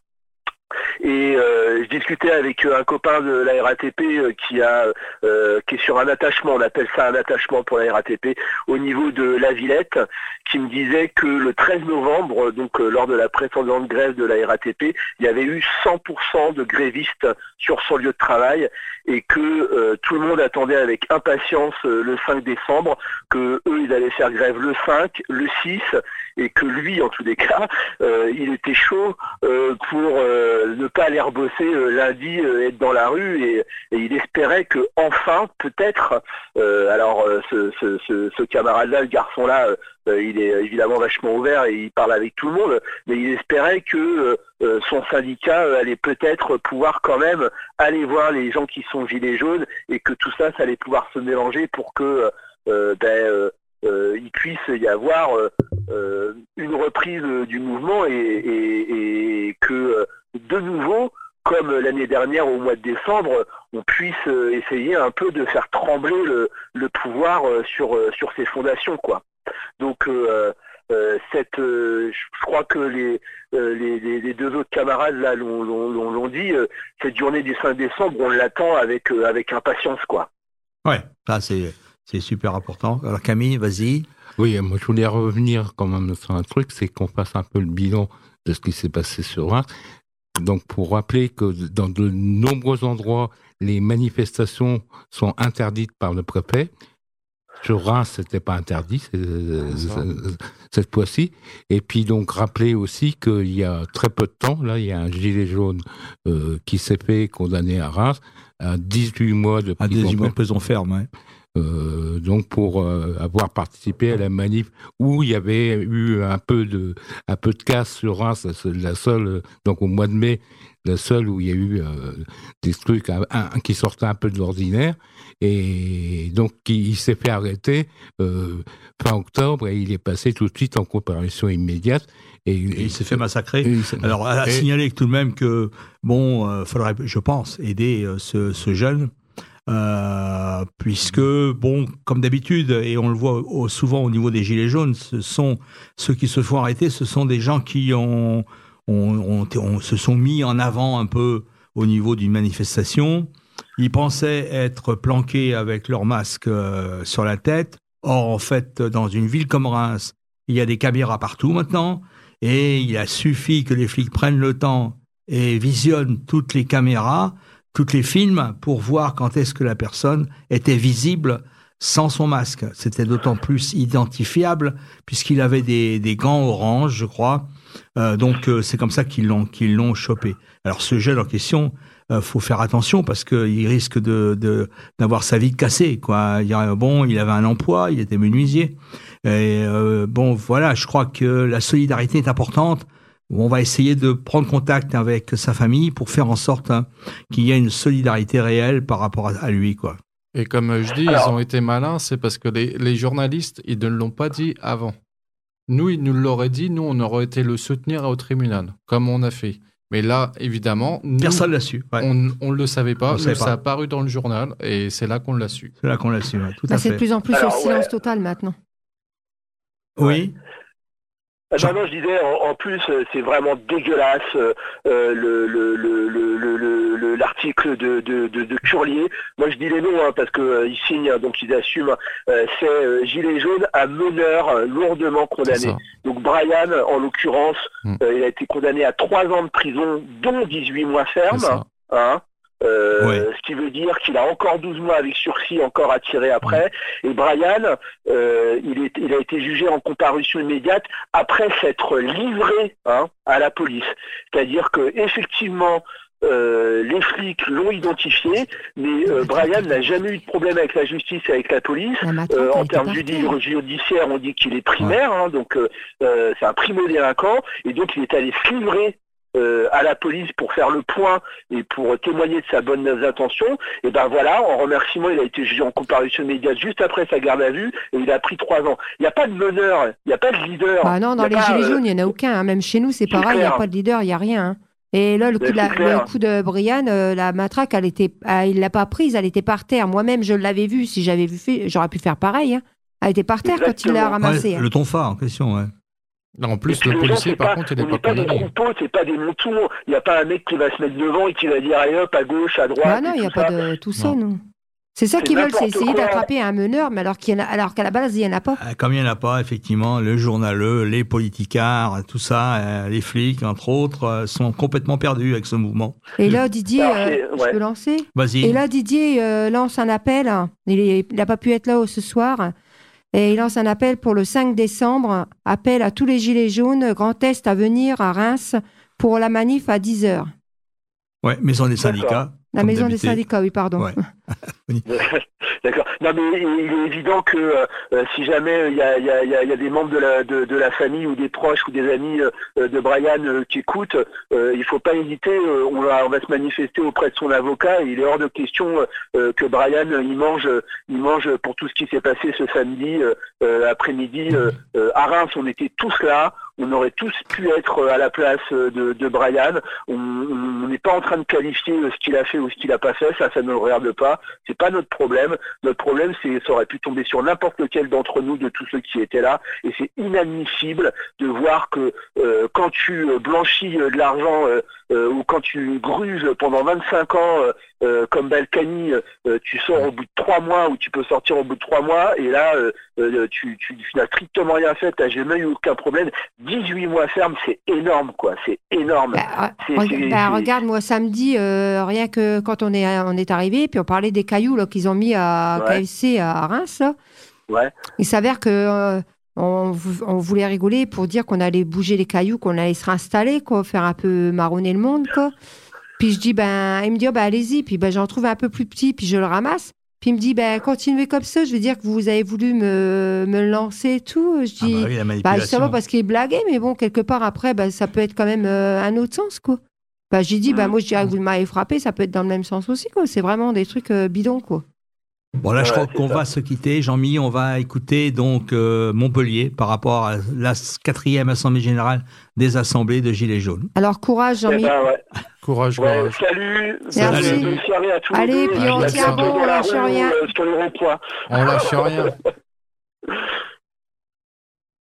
Et euh, je discutais avec un copain de la R A T P euh, qui a euh, qui est sur un attachement, on appelle ça un attachement pour la R A T P, au niveau de la Villette, qui me disait que le treize novembre, donc euh, lors de la précédente grève de la R A T P, il y avait eu cent pour cent de grévistes sur son lieu de travail et que euh, tout le monde attendait avec impatience euh, le cinq décembre, que eux ils allaient faire grève le cinq, le six, et que lui en tous les cas, euh, il était chaud euh, pour euh, ne pas aller rebosser euh, lundi, euh, être dans la rue, et, et il espérait que enfin, peut-être, euh, alors euh, ce, ce, ce, ce camarade-là, le garçon-là, euh, il est évidemment vachement ouvert et il parle avec tout le monde, mais il espérait que euh, son syndicat euh, allait peut-être pouvoir quand même aller voir les gens qui sont gilets jaunes et que tout ça, ça allait pouvoir se mélanger pour que euh, ben, euh, euh, il puisse y avoir euh, euh, une reprise euh, du mouvement et, et, et que euh, de nouveau, comme l'année dernière au mois de décembre, on puisse euh, essayer un peu de faire trembler le, le pouvoir euh, sur, euh, sur ses fondations, quoi. Donc euh, euh, cette, euh, je crois que les, euh, les, les, les deux autres camarades là l'ont, l'ont, l'ont dit, euh, cette journée du cinq décembre, on l'attend avec, euh, avec impatience, quoi.
Ouais, ça c'est, c'est super important. Alors Camille, vas-y.
Oui, moi je voulais revenir quand même sur un truc, c'est qu'on fasse un peu le bilan de ce qui s'est passé sur Reims. Donc pour rappeler que dans de nombreux endroits, les manifestations sont interdites par le préfet. Sur Reims, c'était pas interdit cette fois-ci. Et puis donc rappeler aussi qu'il y a très peu de temps, là, il y a un gilet jaune euh, qui s'est fait condamner à Reims à dix-huit mois de prison.
À dix-huit mois de prison ferme, ouais.
Euh, donc pour euh, avoir participé à la manif où il y avait eu un peu de un peu de casse sur Reims, la seule, donc au mois de mai, la seule où il y a eu euh, des trucs un, un, qui sortaient un peu de l'ordinaire, et donc il, il s'est fait arrêter euh, fin octobre et il est passé tout de suite en comparution immédiate. Et,
et il s'est fait massacrer. Alors, à et, signaler tout de même que, bon, euh, faudrait, je pense, aider euh, ce, ce jeune, euh, puisque, bon, comme d'habitude, et on le voit au, souvent au niveau des Gilets jaunes, ce sont ceux qui se font arrêter, ce sont des gens qui ont, ont, ont, ont, se sont mis en avant un peu au niveau d'une manifestation. Ils pensaient être planqués avec leur masque euh, sur la tête. Or, en fait, dans une ville comme Reims, il y a des caméras partout maintenant. Et il a suffi que les flics prennent le temps et visionnent toutes les caméras toutes les films pour voir quand est-ce que la personne était visible sans son masque. C'était d'autant plus identifiable puisqu'il avait des, des gants orange, je crois. Euh, donc euh, c'est comme ça qu'ils l'ont qu'ils l'ont chopé. Alors ce jeune en question, euh, faut faire attention parce que il risque de, de d'avoir sa vie cassée, quoi. Il, bon, il avait un emploi, il était menuisier. Et euh, bon, voilà, je crois que la solidarité est importante. On va essayer de prendre contact avec sa famille pour faire en sorte hein, qu'il y ait une solidarité réelle par rapport à, à lui, quoi.
Et comme je dis,
Alors,
ils ont été malins, c'est parce que les, les journalistes, ils ne l'ont pas dit avant. Nous, ils nous l'auraient dit, nous, on aurait été le soutenir au tribunal, comme on a fait. Mais là, évidemment, nous,
Personne l'a su. Ouais.
on ne le savait pas.
On
Nous,
savait
ça
pas.
a paru dans le journal et c'est là qu'on l'a su.
C'est là qu'on l'a su, ouais, tout
Bah,
à
c'est
fait.
de plus en plus
Alors,
au silence
ouais.
total maintenant.
Oui.
Ah non, non, je disais, en, en plus, euh, c'est vraiment dégueulasse euh, euh, le, le, le, le, le, le- l'article de, de, de, de Curlier. Moi, je dis les noms hein, parce que euh, ils signent, hein, donc ils assument. Euh, c'est euh, Gilet jaune, un meneur euh, lourdement
C'est
condamné.
ça.
Donc Brian, en l'occurrence,
Mm.
euh, il a été condamné à trois ans de prison, dont dix-huit mois
C'est
ferme.
ça.
Hein, euh,
Ouais.
Ce qui veut dire qu'il a encore douze mois avec sursis encore à tirer après. Et Brian, euh, il, est, il a été jugé en comparution immédiate après s'être livré hein, à la police. C'est-à-dire que effectivement, euh, les flics l'ont identifié, mais euh, Brian n'a jamais eu de problème avec la justice et avec la police.
La matraque,
Euh,
elle
en
était
termes
par
judi-
terre.
judiciaires, on dit qu'il est primaire, hein, donc euh, euh, c'est un primo-délinquant, et donc il est allé se livrer euh, à la police pour faire le point et pour témoigner de sa bonne intention. Et ben voilà, en remerciement, il a été jugé en comparution immédiate juste après sa garde à vue, et il a pris trois ans. Il n'y a pas de meneur, il n'y a pas de leader.
Bah non, dans
Il y
les
a pas,
gilets
euh,
jaunes, il n'y en a aucun. hein. Même chez nous, c'est
c'est
pareil, il n'y a
clair.
pas de leader, il n'y a rien. hein. Et là, le coup,
Mais
de, la-
c'est clair.
le coup de Brian, euh, la matraque, elle était, ah, il l'a pas prise, elle était par terre. Moi-même, je l'avais vue. Si j'avais vu, fait, j'aurais pu faire pareil. hein. Elle était par terre quand il l'a
Exactement.
ramassée.
Ouais,
hein.
le tonfa en question, ouais.
En
Et
plus,
puis
le
les gens,
policier,
c'est
par
pas-
contre, il
on
n'est
n'est
pas
pas des
condamné.
troupeaux, c'est pas des moutons. Il n'y a pas un mec qui va se mettre devant et qui va dire allez hop, à gauche, à droite.
Bah non,
et
il n'y a
tout
pas
ça.
de tout ça,
Non.
non. C'est ça
C'est
qu'ils veulent, c'est
n'importe
essayer
quoi.
d'attraper un meneur, mais alors, qu'il y en a, alors qu'à la base, il n'y en a pas.
Euh, Comme il n'y en a pas, effectivement, le journaleux, les politicards, tout ça, euh, les flics, entre autres, euh, sont complètement perdus avec ce mouvement.
Et là, Didier,
Alors,
euh,
c'est-
je
ouais.
peux lancer
Vas-y.
Et là, Didier euh, lance un appel. Il n'a pas pu être là ce soir. Et il lance un appel pour le cinq décembre. Appel à tous les gilets jaunes, Grand Est à venir à Reims pour la manif à dix heures.
Ouais, maison des
D'accord.
syndicats.
La
comme
maison des
d'habitude.
syndicats, oui, pardon.
Ouais.
D'accord. Non mais il est évident que euh, si jamais il y a, il y, a, il y a- il y a des membres de la, de, de la famille ou des proches ou des amis euh, de Brian euh, qui écoutent, euh, il faut pas hésiter. euh, on va on va se manifester auprès de son avocat. Et il est hors de question euh, que Brian euh, il mange il mange pour tout ce qui s'est passé ce samedi euh, euh, après-midi euh, euh, à Reims. On était tous là. On aurait tous pu être à la place de, de Brian. On on n'est pas en train de qualifier ce qu'il a fait ou ce qu'il a pas fait. Ça, ça ne le regarde pas. C'est pas notre problème. Notre problème, c'est ça aurait pu tomber sur n'importe lequel d'entre nous, de tous ceux qui étaient là. Et c'est inadmissible de voir que euh, quand tu blanchis de l'argent euh, euh, ou quand tu gruges pendant vingt-cinq ans, euh, euh, comme Balkany, euh, tu sors au bout de trois mois ou tu peux sortir au bout de trois mois. Et là, euh, euh, tu, tu, tu n'as strictement rien fait. T'as jamais eu aucun problème. dix-huit mois ferme, c'est énorme, quoi. C'est énorme.
Bah,
C'est-
re-
c'est-
bah,
c'est-
regarde, moi, samedi, euh, rien que quand on est, on est arrivé, puis on parlait des cailloux là, qu'ils ont mis à
Ouais.
K F C à Reims. Là.
Ouais.
Il s'avère que euh, on, vou- on voulait rigoler pour dire qu'on allait bouger les cailloux, qu'on allait se réinstaller, quoi, faire un peu marronner le monde, quoi. Puis je dis, ben, il me dit, oh, ben, allez-y. Puis ben, j'en trouve un peu plus petit, puis je le ramasse. Puis il me dit, ben, continuez comme ça. Je veux dire que vous avez voulu me, me lancer et tout. Je
Ah
dis,
bah oui, la
bah,
manipulation.
ça va parce qu'il blaguait, mais bon, quelque part après, bah, ça peut être quand même euh, un autre sens, quoi. Bah, j'ai dit, bah,
Mm.
moi, je dirais que vous m'avez frappé, ça peut être dans le même sens aussi, quoi. C'est vraiment des trucs euh, bidons, quoi.
Bon, là, je
Ouais,
crois
c'est
qu'on
ça.
va se quitter. Jean-Mi, on va écouter donc euh, Montpellier par rapport à la quatrième Assemblée Générale des Assemblées de Gilets jaunes.
Alors, courage,
Eh
Jean-Mi.
ben, ouais.
Courage,
Ouais,
courage.
salut.
Merci.
Bonne bonne soirée à tous.
Allez,
les deux.
puis
Et
on
à
tient
bientôt
bon,
dans
on
la
lâche
rue,
rien.
euh, sur le rond-point.
On lâche rien.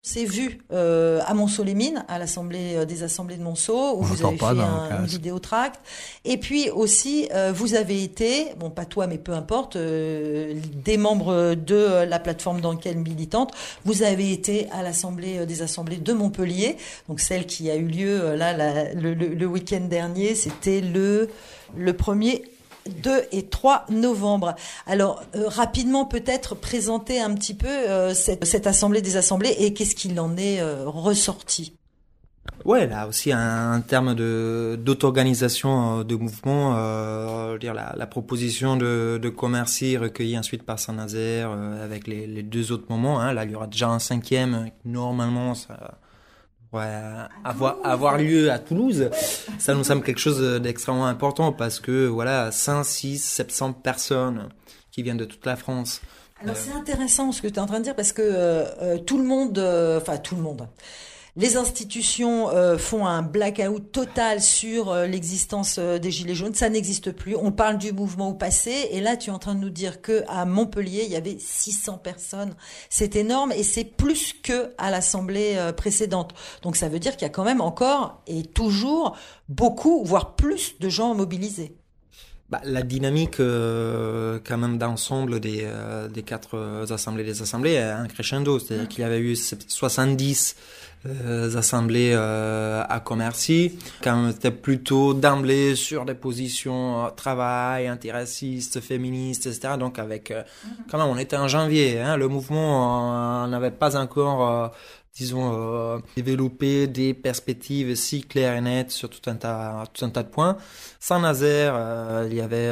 C'est vu euh, à Monceau-les-Mines, à l'Assemblée des Assemblées de Monceau, où
On
vous
l'entend
avez
pas
fait
dans
un,
le
une vidéo tract. Et puis aussi, euh, vous avez été, bon pas toi, mais peu importe, euh, des membres de la plateforme d'enquête militante, vous avez été à l'Assemblée des Assemblées de Montpellier, donc celle qui a eu lieu là la, le, le, le week-end dernier, c'était le le premier deux et trois novembre. Alors, euh, rapidement, peut-être présenter un petit peu euh, cette, cette Assemblée des Assemblées et qu'est-ce qu'il en est euh, ressorti.
Ouais, là aussi, en termes de d'auto-organisation euh, de mouvement, euh, dire la, la proposition de, de Commercy recueillie ensuite par Saint-Nazaire euh, avec les, les deux autres moments. Hein, là, il y aura déjà un cinquième. Normalement, ça Ouais, avoir, avoir lieu à Toulouse, ça nous semble quelque chose d'extrêmement important parce que voilà, cinq, six, sept cents personnes qui viennent de toute la France.
Alors euh... c'est intéressant ce que tu es en train de dire parce que euh, tout le monde, enfin euh, tout le monde, les institutions euh, font un blackout total sur euh, l'existence euh, des Gilets jaunes. Ça n'existe plus. On parle du mouvement au passé. Et là, tu es en train de nous dire que à Montpellier, il y avait six cents personnes. C'est énorme et c'est plus que à l'Assemblée euh, précédente. Donc ça veut dire qu'il y a quand même encore et toujours beaucoup, voire plus de gens mobilisés.
Bah, la dynamique euh, quand même d'ensemble des, euh, des quatre euh, assemblées des assemblées est un crescendo. C'est-à-dire mmh. qu'il y avait eu soixante-dix euh, assemblées euh, à Commercy. Quand même, c'était plutôt d'emblée sur des positions euh, travail, antiracistes, féministes, et cetera. Donc avec, euh, mmh. quand même, on était en janvier. Hein, le mouvement euh, n'avait pas encore... Euh, disons, euh, développer des perspectives si claires et nettes sur tout un tas, tout un tas de points. Saint-Nazaire, euh, il y avait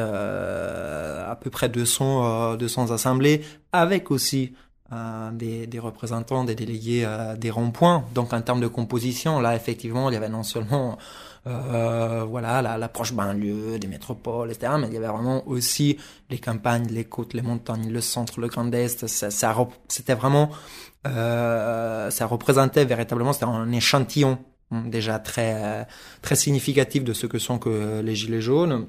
euh, à peu près deux cents, euh, deux cents assemblées, avec aussi euh, des, des représentants, des délégués euh, des ronds-points. Donc en termes de composition, là, effectivement, il y avait non seulement euh, voilà, la, l'approche banlieue, des métropoles, et cetera, mais il y avait vraiment aussi les campagnes, les côtes, les montagnes, le centre, le Grand Est. Ça, ça, c'était vraiment... Euh, ça représentait véritablement, c'était un échantillon déjà très très significatif de ce que sont que les Gilets jaunes.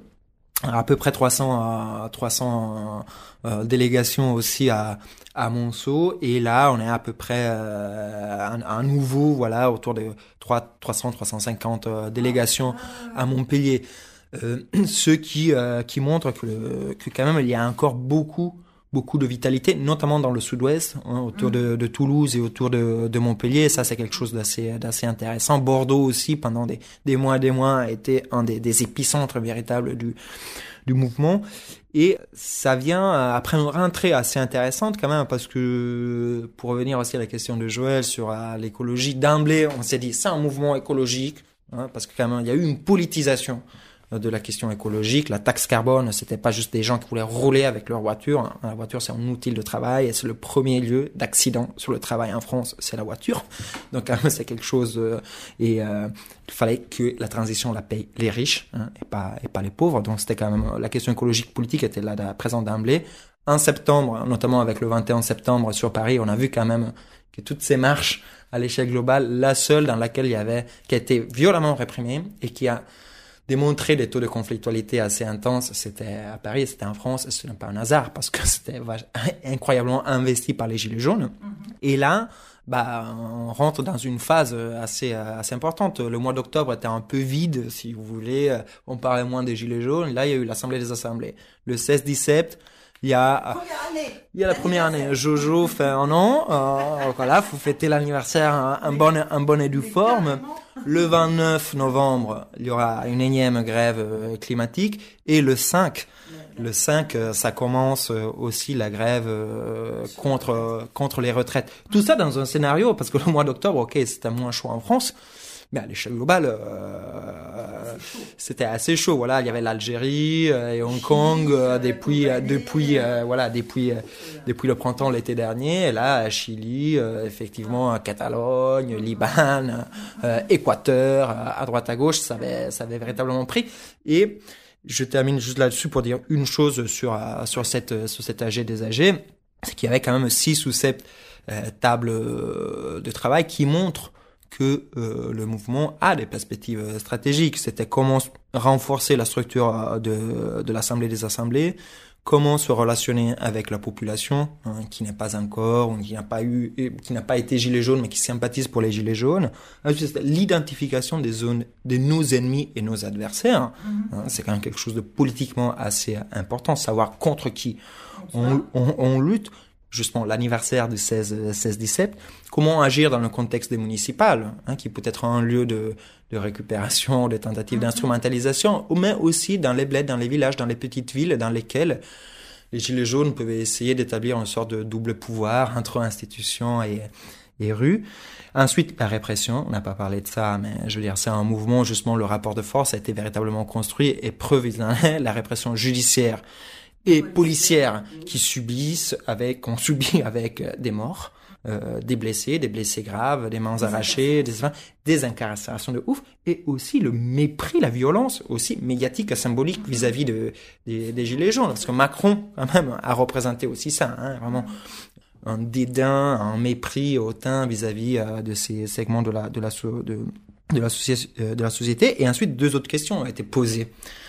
À peu près trois cents, trois cents euh, délégations aussi à à Monceau, et là on est à peu près euh, un, un nouveau, voilà, autour de trois cents, trois cent cinquante euh, délégations à Montpellier. Euh, ce qui euh, qui montre que le, que quand même il y a encore beaucoup beaucoup de vitalité, notamment dans le sud-ouest, hein, autour de, de Toulouse et autour de, de Montpellier. Et ça, c'est quelque chose d'assez, d'assez intéressant. Bordeaux aussi, pendant des, des mois et des mois, a été un des, des épicentres véritables du, du mouvement. Et ça vient après une rentrée assez intéressante quand même, parce que, pour revenir aussi à la question de Joël sur à l'écologie, d'emblée, on s'est dit, c'est un mouvement écologique, hein, parce que quand même, il y a eu une politisation de la question écologique. La taxe carbone, c'était pas juste des gens qui voulaient rouler avec leur voiture. La voiture, c'est un outil de travail et c'est le premier lieu d'accident sur le travail en France, c'est la voiture. Donc, c'est quelque chose, euh, et euh, il fallait que la transition la paye les riches, hein, et pas et pas les pauvres. Donc, c'était quand même, la question écologique politique était là, là présente d'emblée. En septembre, notamment avec le vingt et un septembre sur Paris, on a vu quand même que toutes ces marches à l'échelle globale, la seule dans laquelle il y avait, qui a été violemment réprimée et qui a démontrer des taux de conflictualité assez intenses, c'était à Paris, c'était en France, ce n'est pas un hasard parce que c'était incroyablement investi par les Gilets jaunes. Mm-hmm. Et là, bah, on rentre dans une phase assez, assez importante. Le mois d'octobre était un peu vide, si vous voulez. On parlait moins des Gilets jaunes. Là, il y a eu l'Assemblée des Assemblées. Le seize dix-sept, il y a, il y a la première année. Jojo fait un an. Euh, voilà, faut fêter l'anniversaire, un, un bon, un bon et due forme. Le vingt-neuf novembre, il y aura une énième grève euh, climatique. Et le cinq, le cinq, euh, ça commence euh, aussi la grève euh, contre, euh, contre les retraites. Tout ça dans un scénario, parce que le mois d'octobre, ok, c'était moins chaud en France. Mais à l'échelle globale, euh, c'était assez chaud. Voilà, il y avait l'Algérie euh, et Hong Kong euh, depuis, euh, depuis, euh, voilà, depuis, euh, depuis le printemps l'été dernier. Et là, Chili, euh, effectivement, Catalogne, Liban, euh, Équateur, euh, à droite à gauche, ça avait, ça avait véritablement pris. Et je termine juste là-dessus pour dire une chose sur euh, sur cette sur cet A G des A G, c'est qu'il y avait quand même six ou sept euh, tables de travail qui montrent que euh, le mouvement a des perspectives stratégiques. C'était comment renforcer la structure de, de l'Assemblée des Assemblées, comment se relationner avec la population hein, qui n'est pas encore, ou qui n'a pas eu, qui n'a pas été gilet jaune, mais qui sympathise pour les gilets jaunes. Ensuite, l'identification des zones, de nos ennemis et nos adversaires. Mm-hmm. Hein, c'est quand même quelque chose de politiquement assez important, savoir contre qui on, on, on lutte. Justement, l'anniversaire du seize dix-sept, comment agir dans le contexte des municipales, hein, qui peut être un lieu de, de récupération, de tentatives d'instrumentalisation, mais aussi dans les bleds, dans les villages, dans les petites villes dans lesquelles les gilets jaunes peuvent essayer d'établir une sorte de double pouvoir entre institutions et, et rues. Ensuite, la répression, on n'a pas parlé de ça, mais je veux dire, c'est un mouvement, justement, le rapport de force a été véritablement construit et preuve, la répression judiciaire et policières qui subissent avec, qu'on subit avec des morts, euh, des blessés, des blessés graves, des mains arrachées, des, des incarcérations de ouf, et aussi le mépris, la violence aussi médiatique et symbolique vis-à-vis de, des, des gilets jaunes, parce que Macron, quand même, a représenté aussi ça, hein, vraiment un dédain, un mépris hautain vis-à-vis euh, de ces segments de la, de la, de, de la, soci- de la société. Et ensuite, deux autres questions ont été posées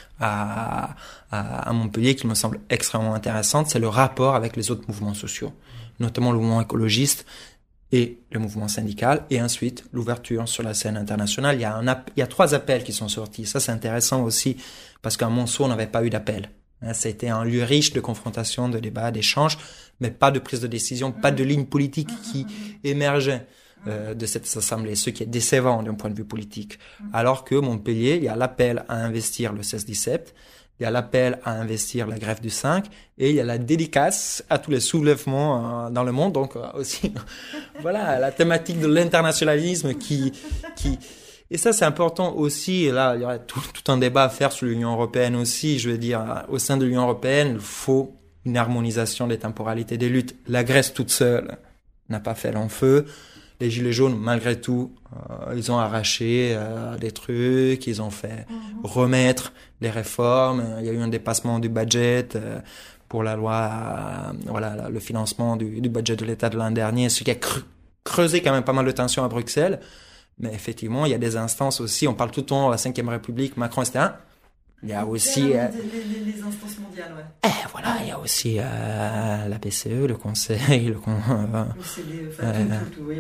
À, à, à Montpellier qui me semble extrêmement intéressante, c'est le rapport avec les autres mouvements sociaux, notamment le mouvement écologiste et le mouvement syndical, et ensuite l'ouverture sur la scène internationale. Il y a, un app- il y a trois appels qui sont sortis. Ça, c'est intéressant aussi, parce qu'à Monceau, on n'avait pas eu d'appel. Hein, ça a été un lieu riche de confrontation, de débat, d'échange, mais pas de prise de décision, pas de ligne politique qui émergeait Euh, de cette assemblée, ce qui est décevant d'un point de vue politique. Alors que Montpellier, il y a l'appel à investir le seize dix-sept, il y a l'appel à investir la grève du cinq, et il y a la dédicace à tous les soulèvements euh, dans le monde. Donc euh, aussi, voilà, la thématique de l'internationalisme qui, qui, et ça c'est important aussi. Et là, il y aurait tout, tout un débat à faire sur l'Union européenne aussi. Je veux dire, au sein de l'Union européenne, il faut une harmonisation des temporalités des luttes. La Grèce toute seule n'a pas fait long feu. Les gilets jaunes, malgré tout, euh, ils ont arraché euh, des trucs, ils ont fait mmh. remettre les réformes. Il y a eu un dépassement du budget euh, pour la loi, euh, voilà, le financement du, du budget de l'État de l'an dernier, ce qui a cre- creusé quand même pas mal de tensions à Bruxelles. Mais effectivement, il y a des instances aussi. On parle tout le temps de la cinquième République, Macron, et cetera. Il y a aussi euh,
les, les, les instances mondiales, ouais.
Eh, voilà, il y a aussi euh, la B C E, le Conseil, le, con, euh,
le C D E, enfin, euh, tout, tout, tout, oui.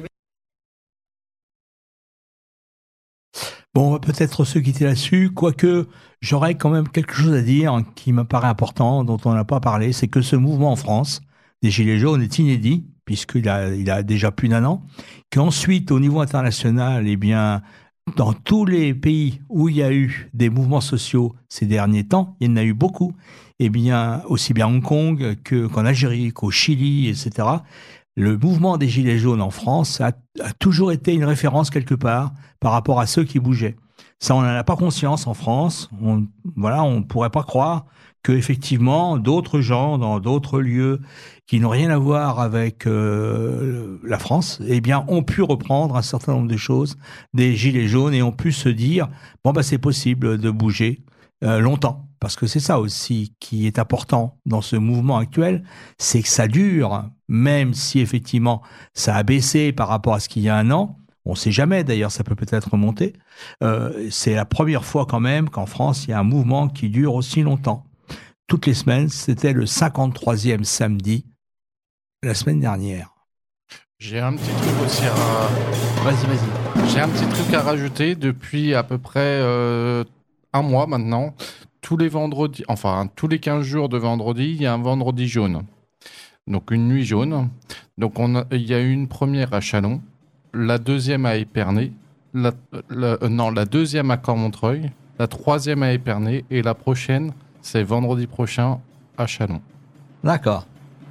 Bon, on va peut-être se quitter là-dessus, quoique j'aurais quand même quelque chose à dire qui me paraît important, dont on n'a pas parlé, c'est que ce mouvement en France des Gilets jaunes est inédit, puisqu'il a, il a déjà plus d'un an, qu'ensuite, au niveau international, eh bien, dans tous les pays où il y a eu des mouvements sociaux ces derniers temps, il y en a eu beaucoup, eh bien, aussi bien à Hong Kong que, qu'en Algérie, qu'au Chili, et cetera, le mouvement des Gilets jaunes en France a, a toujours été une référence quelque part par rapport à ceux qui bougeaient. Ça, on n'en a pas conscience en France. On, voilà, on ne pourrait pas croire qu'effectivement, d'autres gens dans d'autres lieux qui n'ont rien à voir avec euh, la France, eh bien, ont pu reprendre un certain nombre de choses des Gilets jaunes et ont pu se dire, bon, bah, c'est possible de bouger euh, longtemps. Parce que c'est ça aussi qui est important dans ce mouvement actuel, c'est que ça dure, même si effectivement ça a baissé par rapport à ce qu'il y a un an. On ne sait jamais, d'ailleurs, ça peut peut-être remonter. Euh, c'est la première fois quand même qu'en France, il y a un mouvement qui dure aussi longtemps. Toutes les semaines, c'était le cinquante-troisième samedi, la semaine dernière.
J'ai un petit truc aussi à...
Vas-y, vas-y.
J'ai un petit truc à rajouter depuis à peu près euh, un mois maintenant. Tous les vendredis, enfin tous les quinze jours de vendredi, il y a un vendredi jaune. Donc une nuit jaune. Donc on a, il y a eu une première à Châlons, la deuxième à Épernay, la, la, euh, non, la deuxième à Cormontreuil, la troisième à Épernay et la prochaine, c'est vendredi prochain à Châlons.
D'accord.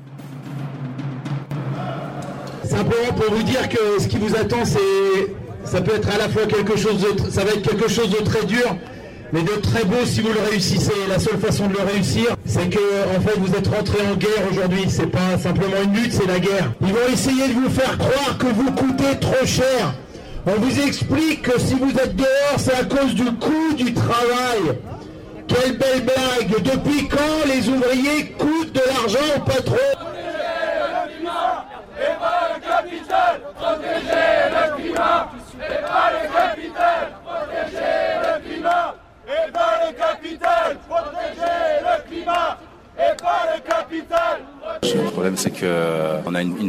Simplement pour vous dire que ce qui vous attend, c'est, ça peut être à la fois quelque chose de, ça va être quelque chose de très dur, mais de très beau si vous le réussissez. La seule façon de le réussir, c'est que en fait vous êtes rentré en guerre aujourd'hui. C'est pas simplement une lutte, c'est la guerre. Ils vont essayer de vous faire croire que vous coûtez trop cher. On vous explique que si vous êtes dehors, c'est à cause du coût du travail. Quelle belle blague. Depuis quand les ouvriers coûtent de l'argent au patron?
Et pas le capital, protéger le climat. Et pas le capital, protéger le climat. Et pas le capital, protéger le climat. Et pas le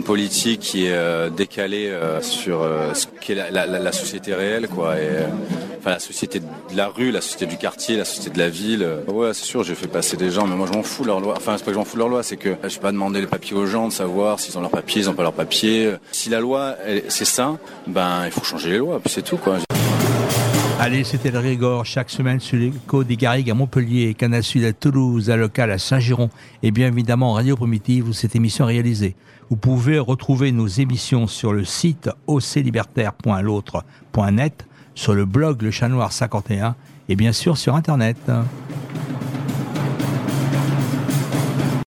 politique qui est euh, décalée euh, sur euh, ce qu'est la, la, la société réelle, quoi. Et, euh, enfin, la société de la rue, la société du quartier, la société de la ville. Ouais, c'est sûr, j'ai fait passer des gens, mais moi je m'en fous de leur loi. Enfin, c'est pas que je m'en fous de leur loi, c'est que je vais pas demander les papiers aux gens, de savoir s'ils ont leurs papiers, ils ont pas leurs papiers. Si la loi, elle, c'est ça, ben il faut changer les lois, puis c'est tout, quoi.
Allez, c'était le Régor, chaque semaine sur l'écho des Garrigues à Montpellier, Canal Sud à Toulouse, à Local à Saint-Giron, et bien évidemment Radio Primitive où cette émission est réalisée. Vous pouvez retrouver nos émissions sur le site o c libertaire point l'autre point net, sur le blog Le Chat Noir cinquante et un, et bien sûr sur Internet.